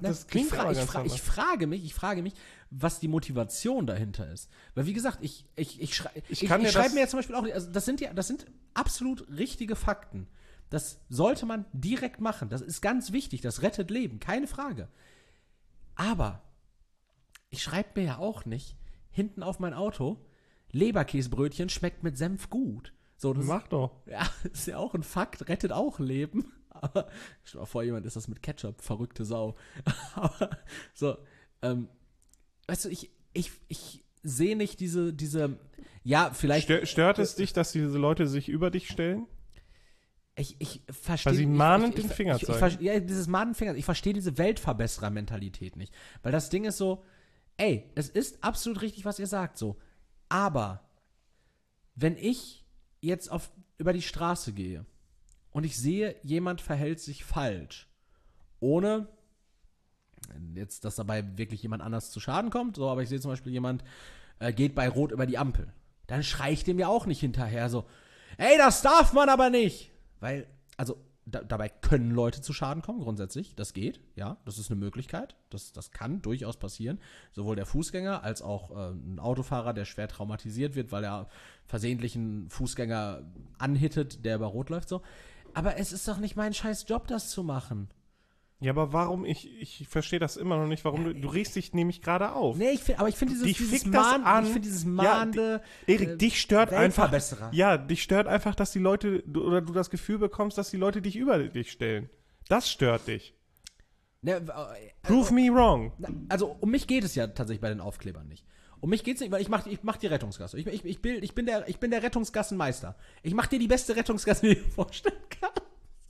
frage mich, was die Motivation dahinter ist. Weil wie gesagt, ich schreibe mir ja zum Beispiel auch, also das sind absolut richtige Fakten. Das sollte man direkt machen. Das ist ganz wichtig. Das rettet Leben, keine Frage. Aber ich schreibe mir ja auch nicht hinten auf mein Auto, Leberkäsebrötchen schmeckt mit Senf gut. So, das mach doch. Ja, ist ja auch ein Fakt, rettet auch Leben. Aber stell dir mal vor, jemand ist das mit Ketchup, verrückte Sau. Aber so, weißt du, ich sehe nicht diese, ja, vielleicht. Stört es dich, dass diese Leute sich über dich stellen? Ich verstehe. Weil sie mahnend den Finger zeigen. Ja, dieses mahnend Finger. Ich verstehe diese Weltverbesserer-Mentalität nicht. Weil das Ding ist so, ey, es ist absolut richtig, was ihr sagt, so. Aber wenn ich jetzt über die Straße gehe und ich sehe, jemand verhält sich falsch, ohne jetzt, dass dabei wirklich jemand anders zu Schaden kommt, so, aber ich sehe zum Beispiel, jemand geht bei Rot über die Ampel, dann schreie ich dem ja auch nicht hinterher so, ey, das darf man aber nicht. Weil, also, dabei können Leute zu Schaden kommen, grundsätzlich. Das geht, ja, das ist eine Möglichkeit. Das kann durchaus passieren. Sowohl der Fußgänger als auch ein Autofahrer, der schwer traumatisiert wird, weil er versehentlich einen Fußgänger anhittet, der über Rot läuft, so. Aber es ist doch nicht mein scheiß Job, das zu machen. Ja, aber warum, ich verstehe das immer noch nicht, warum du regst dich nämlich gerade auf. Nee, ich finde Dich fickt das an. dieses mahnende Erik, dich stört einfach, Weltverbesserer. dich stört einfach, dass die Leute, oder du das Gefühl bekommst, dass die Leute dich über dich stellen. Das stört dich. Ne, Prove me wrong. also um mich geht es ja tatsächlich bei den Aufklebern nicht. Um mich geht's nicht, weil ich mach die Rettungsgasse. Ich bin der Rettungsgassenmeister. Ich mach dir die beste Rettungsgasse, die du dir vorstellen kannst.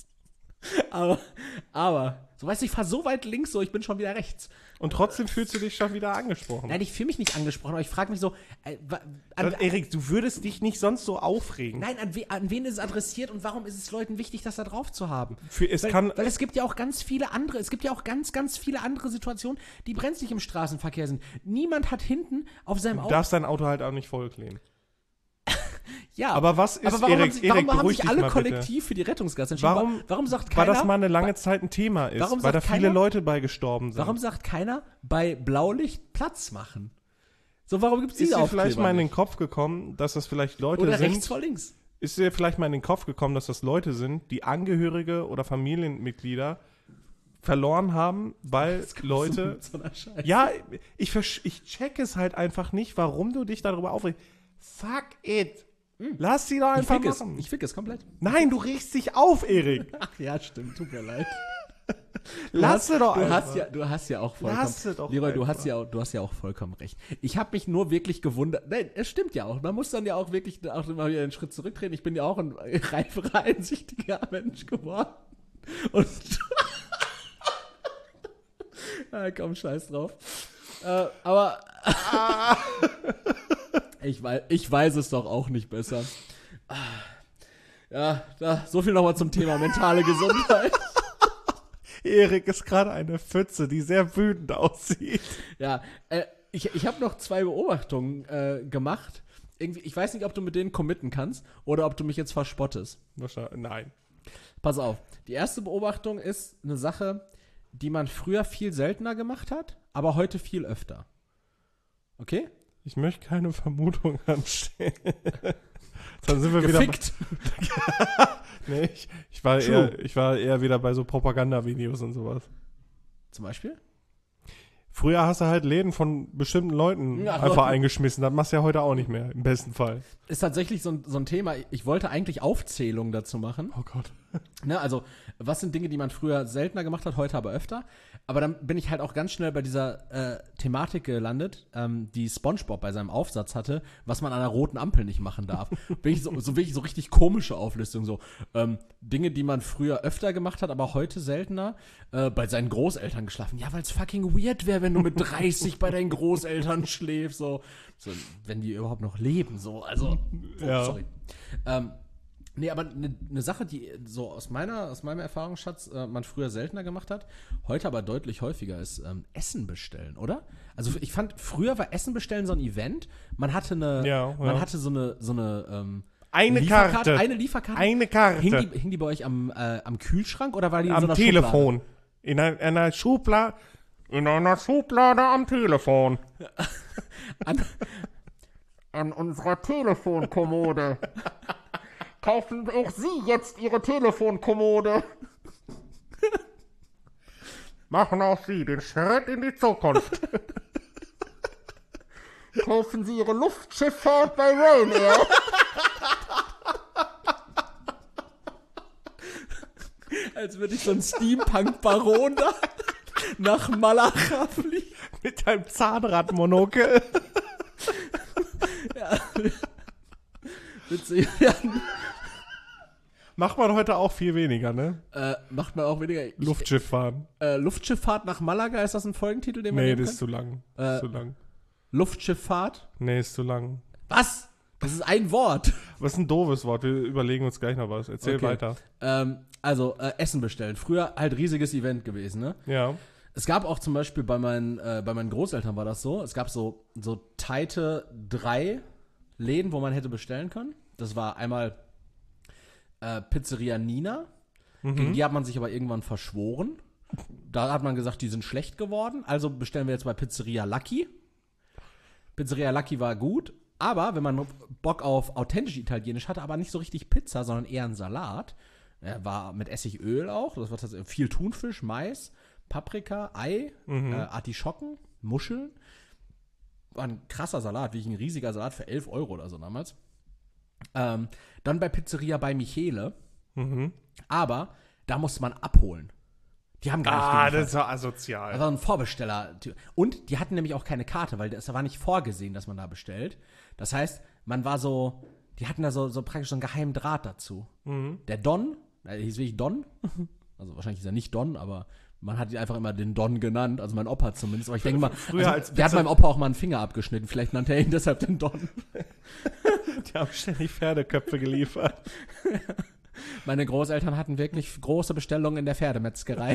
Aber, so weißt du, ich fahr so weit links, so ich bin schon wieder rechts. Und trotzdem fühlst du dich schon wieder angesprochen. Nein, ich fühle mich nicht angesprochen, aber ich frage mich so, Erik, du würdest dich nicht sonst so aufregen. nein, an wen ist es adressiert und warum ist es Leuten wichtig, das da drauf zu haben? Weil es gibt ja auch ganz viele andere, ganz viele andere Situationen, die brenzlig im Straßenverkehr sind. Niemand hat hinten auf seinem du Auto. darfst dein Auto halt auch nicht vollkleben. Ja, aber was ist, warum Erik, haben beruhig sich dich alle mal kollektiv für die Rettungsgasse entschieden? Warum sagt keiner, weil das mal eine lange Zeit ein Thema ist, weil da viele Leute bei gestorben sind. Warum sagt keiner, bei Blaulicht Platz machen? So, warum gibt es diese Ist dir Aufkleber vielleicht mal in den nicht? Kopf gekommen, dass das vielleicht Leute Oder sind? rechts vor links? Ist dir vielleicht mal in den Kopf gekommen, dass das Leute sind, die Angehörige oder Familienmitglieder verloren haben, weil Leute. So einer Scheiße. Ja, ich check es halt einfach nicht, warum du dich darüber aufregst. Fuck it. Lass sie doch einfach machen. Ich fick es komplett. Nein, du regst dich auf, Erik. Ach ja, stimmt, tut mir leid. Lass sie doch Du einfach. hast ja auch vollkommen. Lass sie doch Leroy, du einfach. hast ja auch vollkommen recht. Ich habe mich nur wirklich gewundert. Nein, es stimmt ja auch. Man muss dann ja auch wirklich auch immer wieder einen Schritt zurücktreten. Ich bin ja auch ein reiferer, einsichtiger Mensch geworden. Und komm, scheiß drauf. Aber ich weiß es doch auch nicht besser. Ja, so viel nochmal zum Thema mentale Gesundheit. Erik ist gerade eine Pfütze, die sehr wütend aussieht. Ja, ich habe noch 2 Beobachtungen gemacht. Irgendwie, ich weiß nicht, ob du mit denen committen kannst oder ob du mich jetzt verspottest. Wahrscheinlich, nein. Pass auf. Die erste Beobachtung ist eine Sache, die man früher viel seltener gemacht hat, aber heute viel öfter. Okay? Ich möchte keine Vermutung anstellen. Dann sind wir Gefickt. wieder. Nee, ich war eher wieder bei so Propagandavideos und sowas. Zum Beispiel? Früher hast du halt Läden von bestimmten Leuten einfach eingeschmissen. Das machst du ja heute auch nicht mehr, im besten Fall. Ist tatsächlich so ein Thema. Ich wollte eigentlich Aufzählungen dazu machen. Oh Gott. Ne, also, was sind Dinge, die man früher seltener gemacht hat, heute aber öfter? Aber dann bin ich halt auch ganz schnell bei dieser Thematik gelandet, die SpongeBob bei seinem Aufsatz hatte, was man an einer roten Ampel nicht machen darf. Bin ich so wirklich so richtig komische Auflistung. So Dinge, die man früher öfter gemacht hat, aber heute seltener. Bei seinen Großeltern geschlafen. Ja, weil es fucking weird wäre, wenn du mit 30 bei deinen Großeltern schläfst. So, wenn die überhaupt noch leben. So, also, Ja. sorry. Nee, aber eine Sache, die so aus meinem Erfahrungsschatz man früher seltener gemacht hat, heute aber deutlich häufiger ist Essen bestellen, oder? Also ich fand, früher war Essen bestellen so ein Event. Man hatte so eine Eine Lieferkarte. Karte. Eine Lieferkarte. Eine Karte. Hing die bei euch am Kühlschrank oder war die in so Am einer Telefon. In einer Schublade. In einer Schublade am Telefon. An unserer Telefonkommode. Kaufen auch Sie jetzt Ihre Telefonkommode. Machen auch Sie den Schritt in die Zukunft. Kaufen Sie Ihre Luftschifffahrt bei Ryanair. Als würde ich so ein Steampunk-Baron da nach Malaga fliegen. Mit deinem Zahnradmonokel. Ja. Witzig. Ja. Macht man heute auch viel weniger, ne? Macht man auch weniger. Luftschiff fahren. Luftschifffahrt nach Malaga, ist das ein Folgentitel, den man Nee, nehmen das ist kann? zu lang. Das ist zu lang. Luftschifffahrt? Nee, ist zu lang. Was? Das ist ein Wort. Was ist ein doofes Wort? Wir überlegen uns gleich noch was. Erzähl Okay. weiter. Essen bestellen. Früher halt riesiges Event gewesen, ne? Ja. Es gab auch zum Beispiel bei meinen Großeltern war das so. Es gab so tighte 3 Läden, wo man hätte bestellen können. Das war einmal Pizzeria Nina. Gegen die hat man sich aber irgendwann verschworen. Da hat man gesagt, die sind schlecht geworden. Also bestellen wir jetzt bei Pizzeria Lucky. Pizzeria Lucky war gut. Aber wenn man Bock auf authentisch Italienisch hatte, aber nicht so richtig Pizza, sondern eher einen Salat, Er war mit Essigöl auch. Das war tatsächlich viel Thunfisch, Mais, Paprika, Ei, Artischocken, Muscheln. War ein krasser Salat, wirklich ein riesiger Salat für 11 Euro oder so damals. Dann bei Pizzeria bei Michele. Aber da musste man abholen. Die haben gar nicht geliefert. Das war asozial. Das war ein Vorbesteller. Und die hatten nämlich auch keine Karte, weil es war nicht vorgesehen, dass man da bestellt. Das heißt, man war so, die hatten da so praktisch so einen geheimen Draht dazu. Der Don, der hieß wirklich Don, also wahrscheinlich ist er nicht Don, aber man hat ihn einfach immer den Don genannt, also mein Opa zumindest. Aber ich denke mal, der hat meinem Opa auch mal einen Finger abgeschnitten, vielleicht nannte er ihn deshalb den Don. Die haben ständig Pferdeköpfe geliefert. Meine Großeltern hatten wirklich große Bestellungen in der Pferdemetzgerei.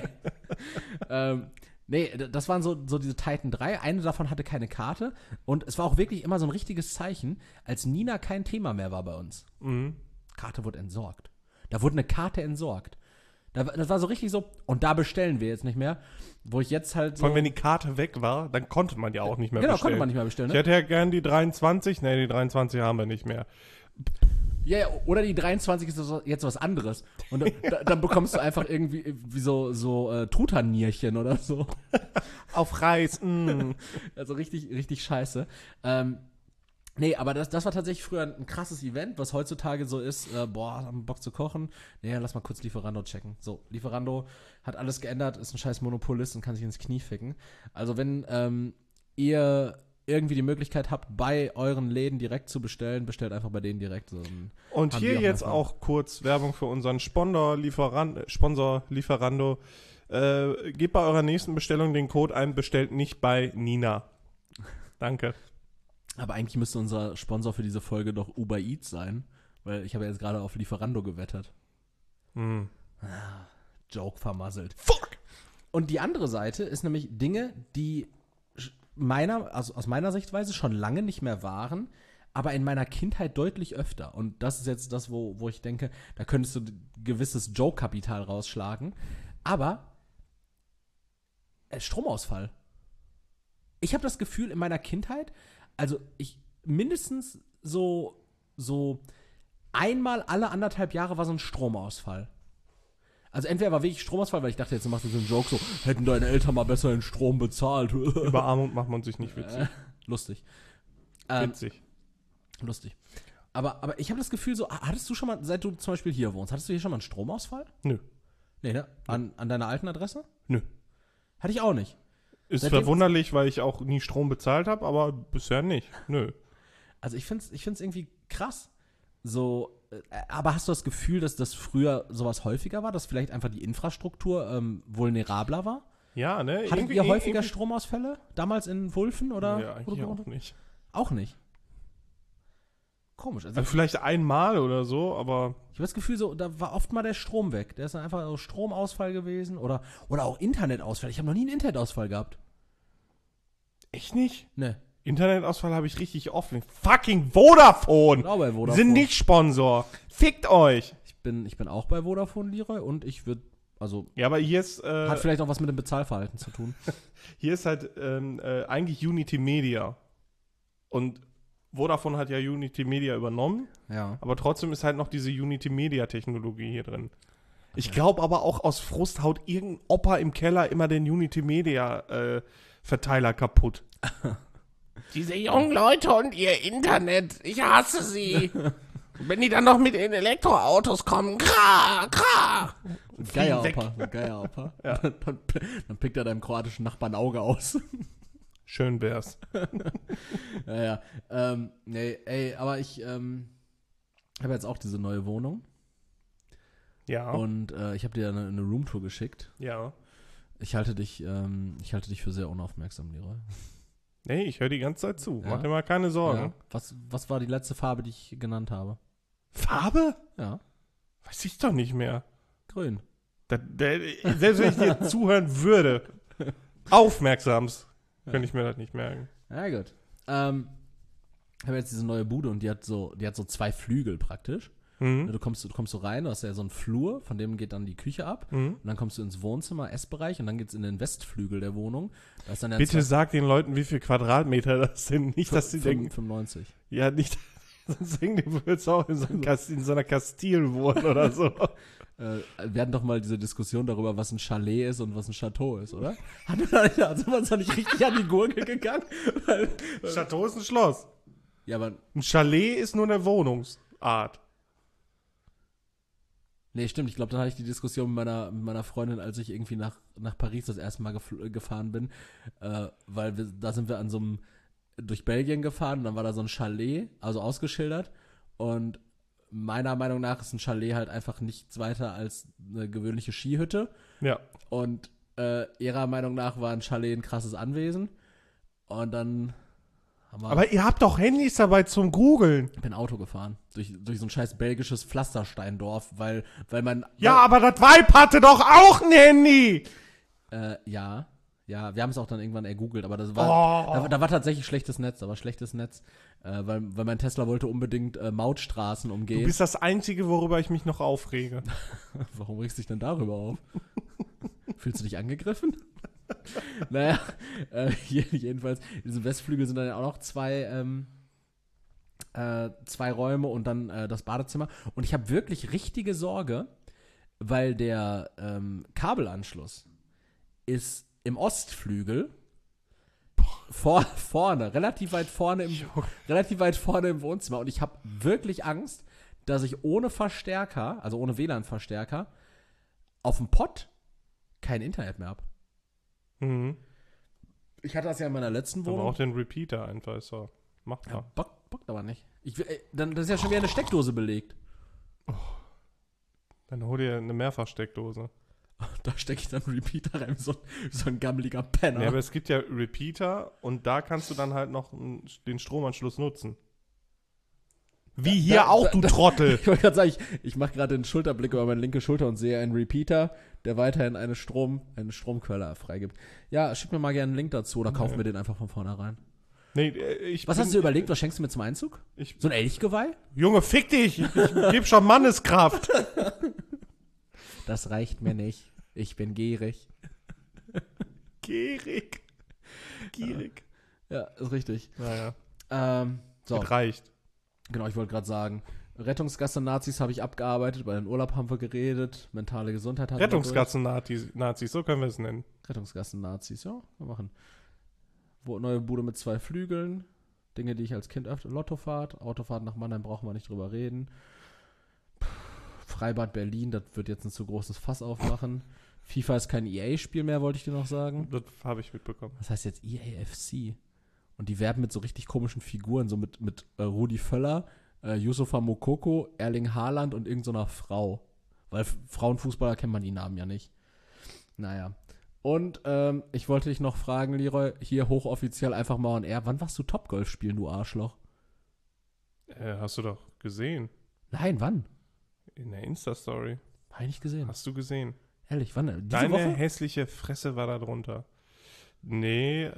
Nee, das waren so diese Titan 3. Eine davon hatte keine Karte. Und es war auch wirklich immer so ein richtiges Zeichen, als Nina kein Thema mehr war bei uns. Karte wurde entsorgt. Da wurde eine Karte entsorgt. Das war so richtig so, und da bestellen wir jetzt nicht mehr. Wo ich jetzt halt so. Vor allem, wenn die Karte weg war, dann konnte man ja auch nicht mehr bestellen. Genau, konnte man nicht mehr bestellen. Ne? Ich hätte ja gern die 23. Nee, die 23 haben wir nicht mehr. Ja, oder die 23 ist jetzt was anderes. Und dann bekommst du einfach irgendwie wie so Truternierchen oder so. Auf Reis. Also richtig, richtig scheiße. Nee, aber das war tatsächlich früher ein krasses Event, was heutzutage so ist, haben Bock zu kochen. Nee, lass mal kurz Lieferando checken. So, Lieferando hat alles geändert, ist ein scheiß Monopolist und kann sich ins Knie ficken. Also wenn ihr irgendwie die Möglichkeit habt, bei euren Läden direkt zu bestellen, bestellt einfach bei denen direkt. So, und hier jetzt auch kurz Werbung für unseren Sponsor Lieferando. Gebt bei eurer nächsten Bestellung den Code ein, bestellt nicht bei Nina. Danke. Aber eigentlich müsste unser Sponsor für diese Folge doch Uber Eats sein, weil ich habe jetzt gerade auf Lieferando gewettet. Joke vermasselt. Fuck! Und die andere Seite ist nämlich Dinge, die aus meiner Sichtweise schon lange nicht mehr waren, aber in meiner Kindheit deutlich öfter. Und das ist jetzt das, wo ich denke, da könntest du gewisses Joke-Kapital rausschlagen. Aber Stromausfall. Ich habe das Gefühl, in meiner Kindheit, also ich mindestens so einmal alle 1,5 Jahre war so ein Stromausfall. Also entweder war wirklich Stromausfall, weil ich dachte, jetzt machst du so einen Joke, so, hätten deine Eltern mal besser den Strom bezahlt. Über Armut macht man sich nicht witzig. Lustig. Witzig. Lustig. Aber ich habe das Gefühl, so, hattest du schon mal, seit du zum Beispiel hier wohnst, hattest du hier schon mal einen Stromausfall? Nö. Nee, ne? An deiner alten Adresse? Nö. Hatte ich auch nicht. Ist verwunderlich, weil ich auch nie Strom bezahlt habe, aber bisher nicht. Nö. Also ich find's irgendwie krass. So, aber hast du das Gefühl, dass das früher sowas häufiger war, dass vielleicht einfach die Infrastruktur vulnerabler war? Ja, ne? Hattet ihr häufiger Stromausfälle damals in Wulfen oder? Ja, eigentlich auch nicht. Auch nicht? Komisch. Also vielleicht einmal oder so, aber ich habe das Gefühl, so, da war oft mal der Strom weg. Der ist dann einfach so Stromausfall gewesen oder auch Internetausfall. Ich habe noch nie einen Internetausfall gehabt. Echt nicht? Ne. Internetausfall habe ich richtig oft. Fucking Vodafone! Genau bei Vodafone. Sind nicht Sponsor. Fickt euch! Ich bin auch bei Vodafone, Leroy, und ich würde, also. Ja, aber hier ist. Hat vielleicht auch was mit dem Bezahlverhalten zu tun. Hier ist halt eigentlich Unity Media. Und Vodafone hat ja Unity Media übernommen. Ja. Aber trotzdem ist halt noch diese Unity Media Technologie hier drin. Ich glaube aber auch aus Frust haut irgendein Opa im Keller immer den Unity Media Verteiler kaputt. Diese jungen Leute und ihr Internet, ich hasse sie. Wenn die dann noch mit den Elektroautos kommen, kra. Geier Opa. Ja. Dann pickt er deinem kroatischen Nachbarn ein Auge aus. Schön wär's. Ja. Nee, ey, aber ich habe jetzt auch diese neue Wohnung. Ja. Und ich habe dir eine Roomtour geschickt. Ja. Ich halte dich für sehr unaufmerksam, Leroy. Nee, ich höre die ganze Zeit zu. Ja. Mach dir mal keine Sorgen. Ja. Was war die letzte Farbe, die ich genannt habe? Farbe? Ja. Weiß ich doch nicht mehr. Grün. Selbst wenn ich dir zuhören würde, aufmerksamst, könnte ich mir das nicht merken. Ja, gut. Ich habe jetzt diese neue Bude und die hat so 2 Flügel praktisch. Mhm. Du kommst so rein, du hast ja so einen Flur, von dem geht dann die Küche ab. Und dann kommst du ins Wohnzimmer, Essbereich und dann geht's in den Westflügel der Wohnung. Da ist dann ja Bitte sag den Leuten, wie viel Quadratmeter das sind. Nicht, dass sie denken. 95. Ja, nicht. Sonst denken die, du würdest auch in so einer Kastil wohnen oder so. Wir hatten doch mal diese Diskussion darüber, was ein Chalet ist und was ein Chateau ist, oder? Sind wir uns doch nicht richtig an die Gurke gegangen? Chateau ist ein Schloss. Ja, aber Ein Chalet ist nur eine Wohnungsart. nee, stimmt. Ich glaube, da hatte ich die Diskussion mit meiner Freundin, als ich irgendwie nach Paris das erste Mal gefahren bin. Weil da sind wir durch Belgien gefahren und dann war da so ein Chalet, also ausgeschildert. Und meiner Meinung nach ist ein Chalet halt einfach nichts weiter als eine gewöhnliche Skihütte. Ja. Und ihrer Meinung nach war ein Chalet ein krasses Anwesen. Und dann haben wir Aber ihr habt doch Handys dabei zum Googeln. bin Auto gefahren. Durch so ein scheiß belgisches Pflastersteindorf, weil man... Ja, aber das Weib hatte doch auch ein Handy. Ja, wir haben es auch dann irgendwann ergoogelt, aber das war, da war tatsächlich schlechtes Netz, weil mein Tesla wollte unbedingt Mautstraßen Du umgehen. bist das Einzige, worüber ich mich noch aufrege. Warum regst du dich denn darüber auf? Fühlst du dich angegriffen? Naja, jedenfalls, in diesem Westflügel sind dann ja auch noch zwei Räume und dann das Badezimmer. Und ich habe wirklich richtige Sorge, weil der Kabelanschluss ist im Ostflügel vorne, relativ weit vorne im Wohnzimmer. Und ich habe wirklich Angst, dass ich ohne Verstärker, also ohne WLAN-Verstärker, auf dem Pott kein Internet mehr habe. Mhm. Ich hatte das ja in meiner letzten Aber Wohnung. auch den Repeater einfach ist so. Macht Ja, mal. bockt aber nicht. Das ist ja schon wieder eine Steckdose belegt. Dann hol dir eine Mehrfachsteckdose. Da stecke ich dann einen Repeater rein, so ein gammeliger Penner. Ja, aber es gibt ja Repeater und da kannst du dann halt noch den Stromanschluss nutzen. Wie hier auch, du Trottel. Ich wollte gerade sagen, ich mache gerade den Schulterblick über meine linke Schulter und sehe einen Repeater, der weiterhin eine Stromquelle freigibt. Ja, schick mir mal gerne einen Link dazu oder kauf mir den einfach von vornherein. Nee, Was hast du überlegt? Was schenkst du mir zum Einzug? So ein Elchgeweih? Junge, fick dich! Ich geb schon Manneskraft. Das reicht mir nicht. Ich bin gierig. Gierig. Ja, ist richtig. Naja, So, das reicht. genau, ich wollte gerade sagen, Rettungsgasse-Nazis habe ich abgearbeitet, bei den Urlaub haben wir geredet, mentale Gesundheit hatten wir durch. Rettungsgassen-Nazis, so können wir es nennen. Rettungsgassen-Nazis, ja, wir machen. Neue Bude mit 2 Flügeln, Dinge, die ich als Kind öfter, Lottofahrt, Autofahrt nach Mannheim brauchen wir nicht drüber reden. Freibad Berlin, das wird jetzt ein zu großes Fass aufmachen. FIFA ist kein EA-Spiel mehr, wollte ich dir noch sagen. Das habe ich mitbekommen. Das heißt jetzt EAFC. Und die werben mit so richtig komischen Figuren, so mit Rudi Völler, Yusufa Mokoko, Erling Haaland und irgendeiner Frau. Weil Frauenfußballer kennt man die Namen ja nicht. Naja. Und ich wollte dich noch fragen, Leroy, hier hochoffiziell einfach mal on air, wann warst du Topgolf spielen, du Arschloch? Hast du doch gesehen. Nein, wann? In der Insta-Story. Hab ich nicht gesehen. Hast du gesehen. Ehrlich, wann? Diese Deine Woche? hässliche Fresse war da drunter. Nee,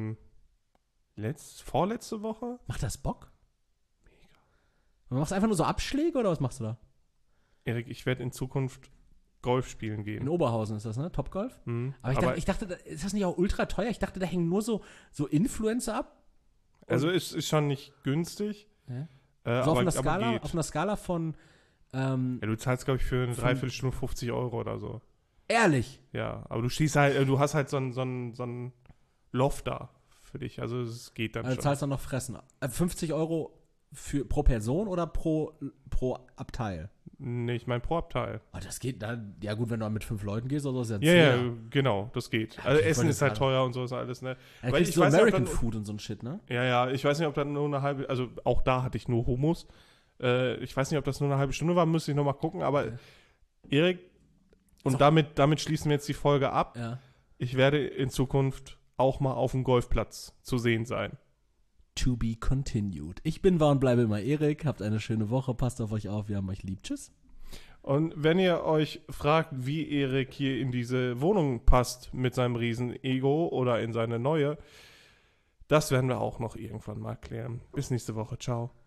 vorletzte Woche? Macht das Bock? Mega. Du machst einfach nur so Abschläge oder was machst du da? Erik, ich werde in Zukunft Golf spielen gehen. In Oberhausen ist das, ne? Topgolf? Mhm. Aber ich dachte, ist das nicht auch ultra teuer? Ich dachte, da hängen nur so Influencer ab. Also ist schon nicht günstig. Ja. aber So geht. auf einer Skala von Ja, du zahlst, glaube ich, für eine Dreiviertelstunde 50 Euro oder so. ehrlich. Ja, aber du schießt halt, du hast halt so ein Loft da für dich. Also es geht dann Also schon. zahlst dann noch Fressen. 50 Euro pro Person oder pro Abteil? Nee, ich meine pro Abteil. Oh, das geht dann. Ja gut, wenn du mit 5 Leuten gehst oder so, ist Ja, genau, das geht. Ja, Also okay, Essen wollte ist halt sagen. teuer und so ist alles, ne? Da Weil kriegst ich du weiß nicht, ob American dann- Food und so ein Shit, ne? Ja, ich weiß nicht, ob dann nur eine halbe, also auch da hatte ich nur Hummus. Ich weiß nicht, ob das nur eine halbe Stunde war, müsste ich nochmal gucken, aber Okay. Erik, und damit schließen wir jetzt die Folge ab. Ja. Ich werde in Zukunft auch mal auf dem Golfplatz zu sehen sein. To be continued. Ich bin war und bleibe immer Erik. Habt eine schöne Woche. Passt auf euch auf. Wir haben euch lieb. Tschüss. Und wenn ihr euch fragt, wie Erik hier in diese Wohnung passt mit seinem riesen Ego oder in seine neue, das werden wir auch noch irgendwann mal klären. Bis nächste Woche. Ciao.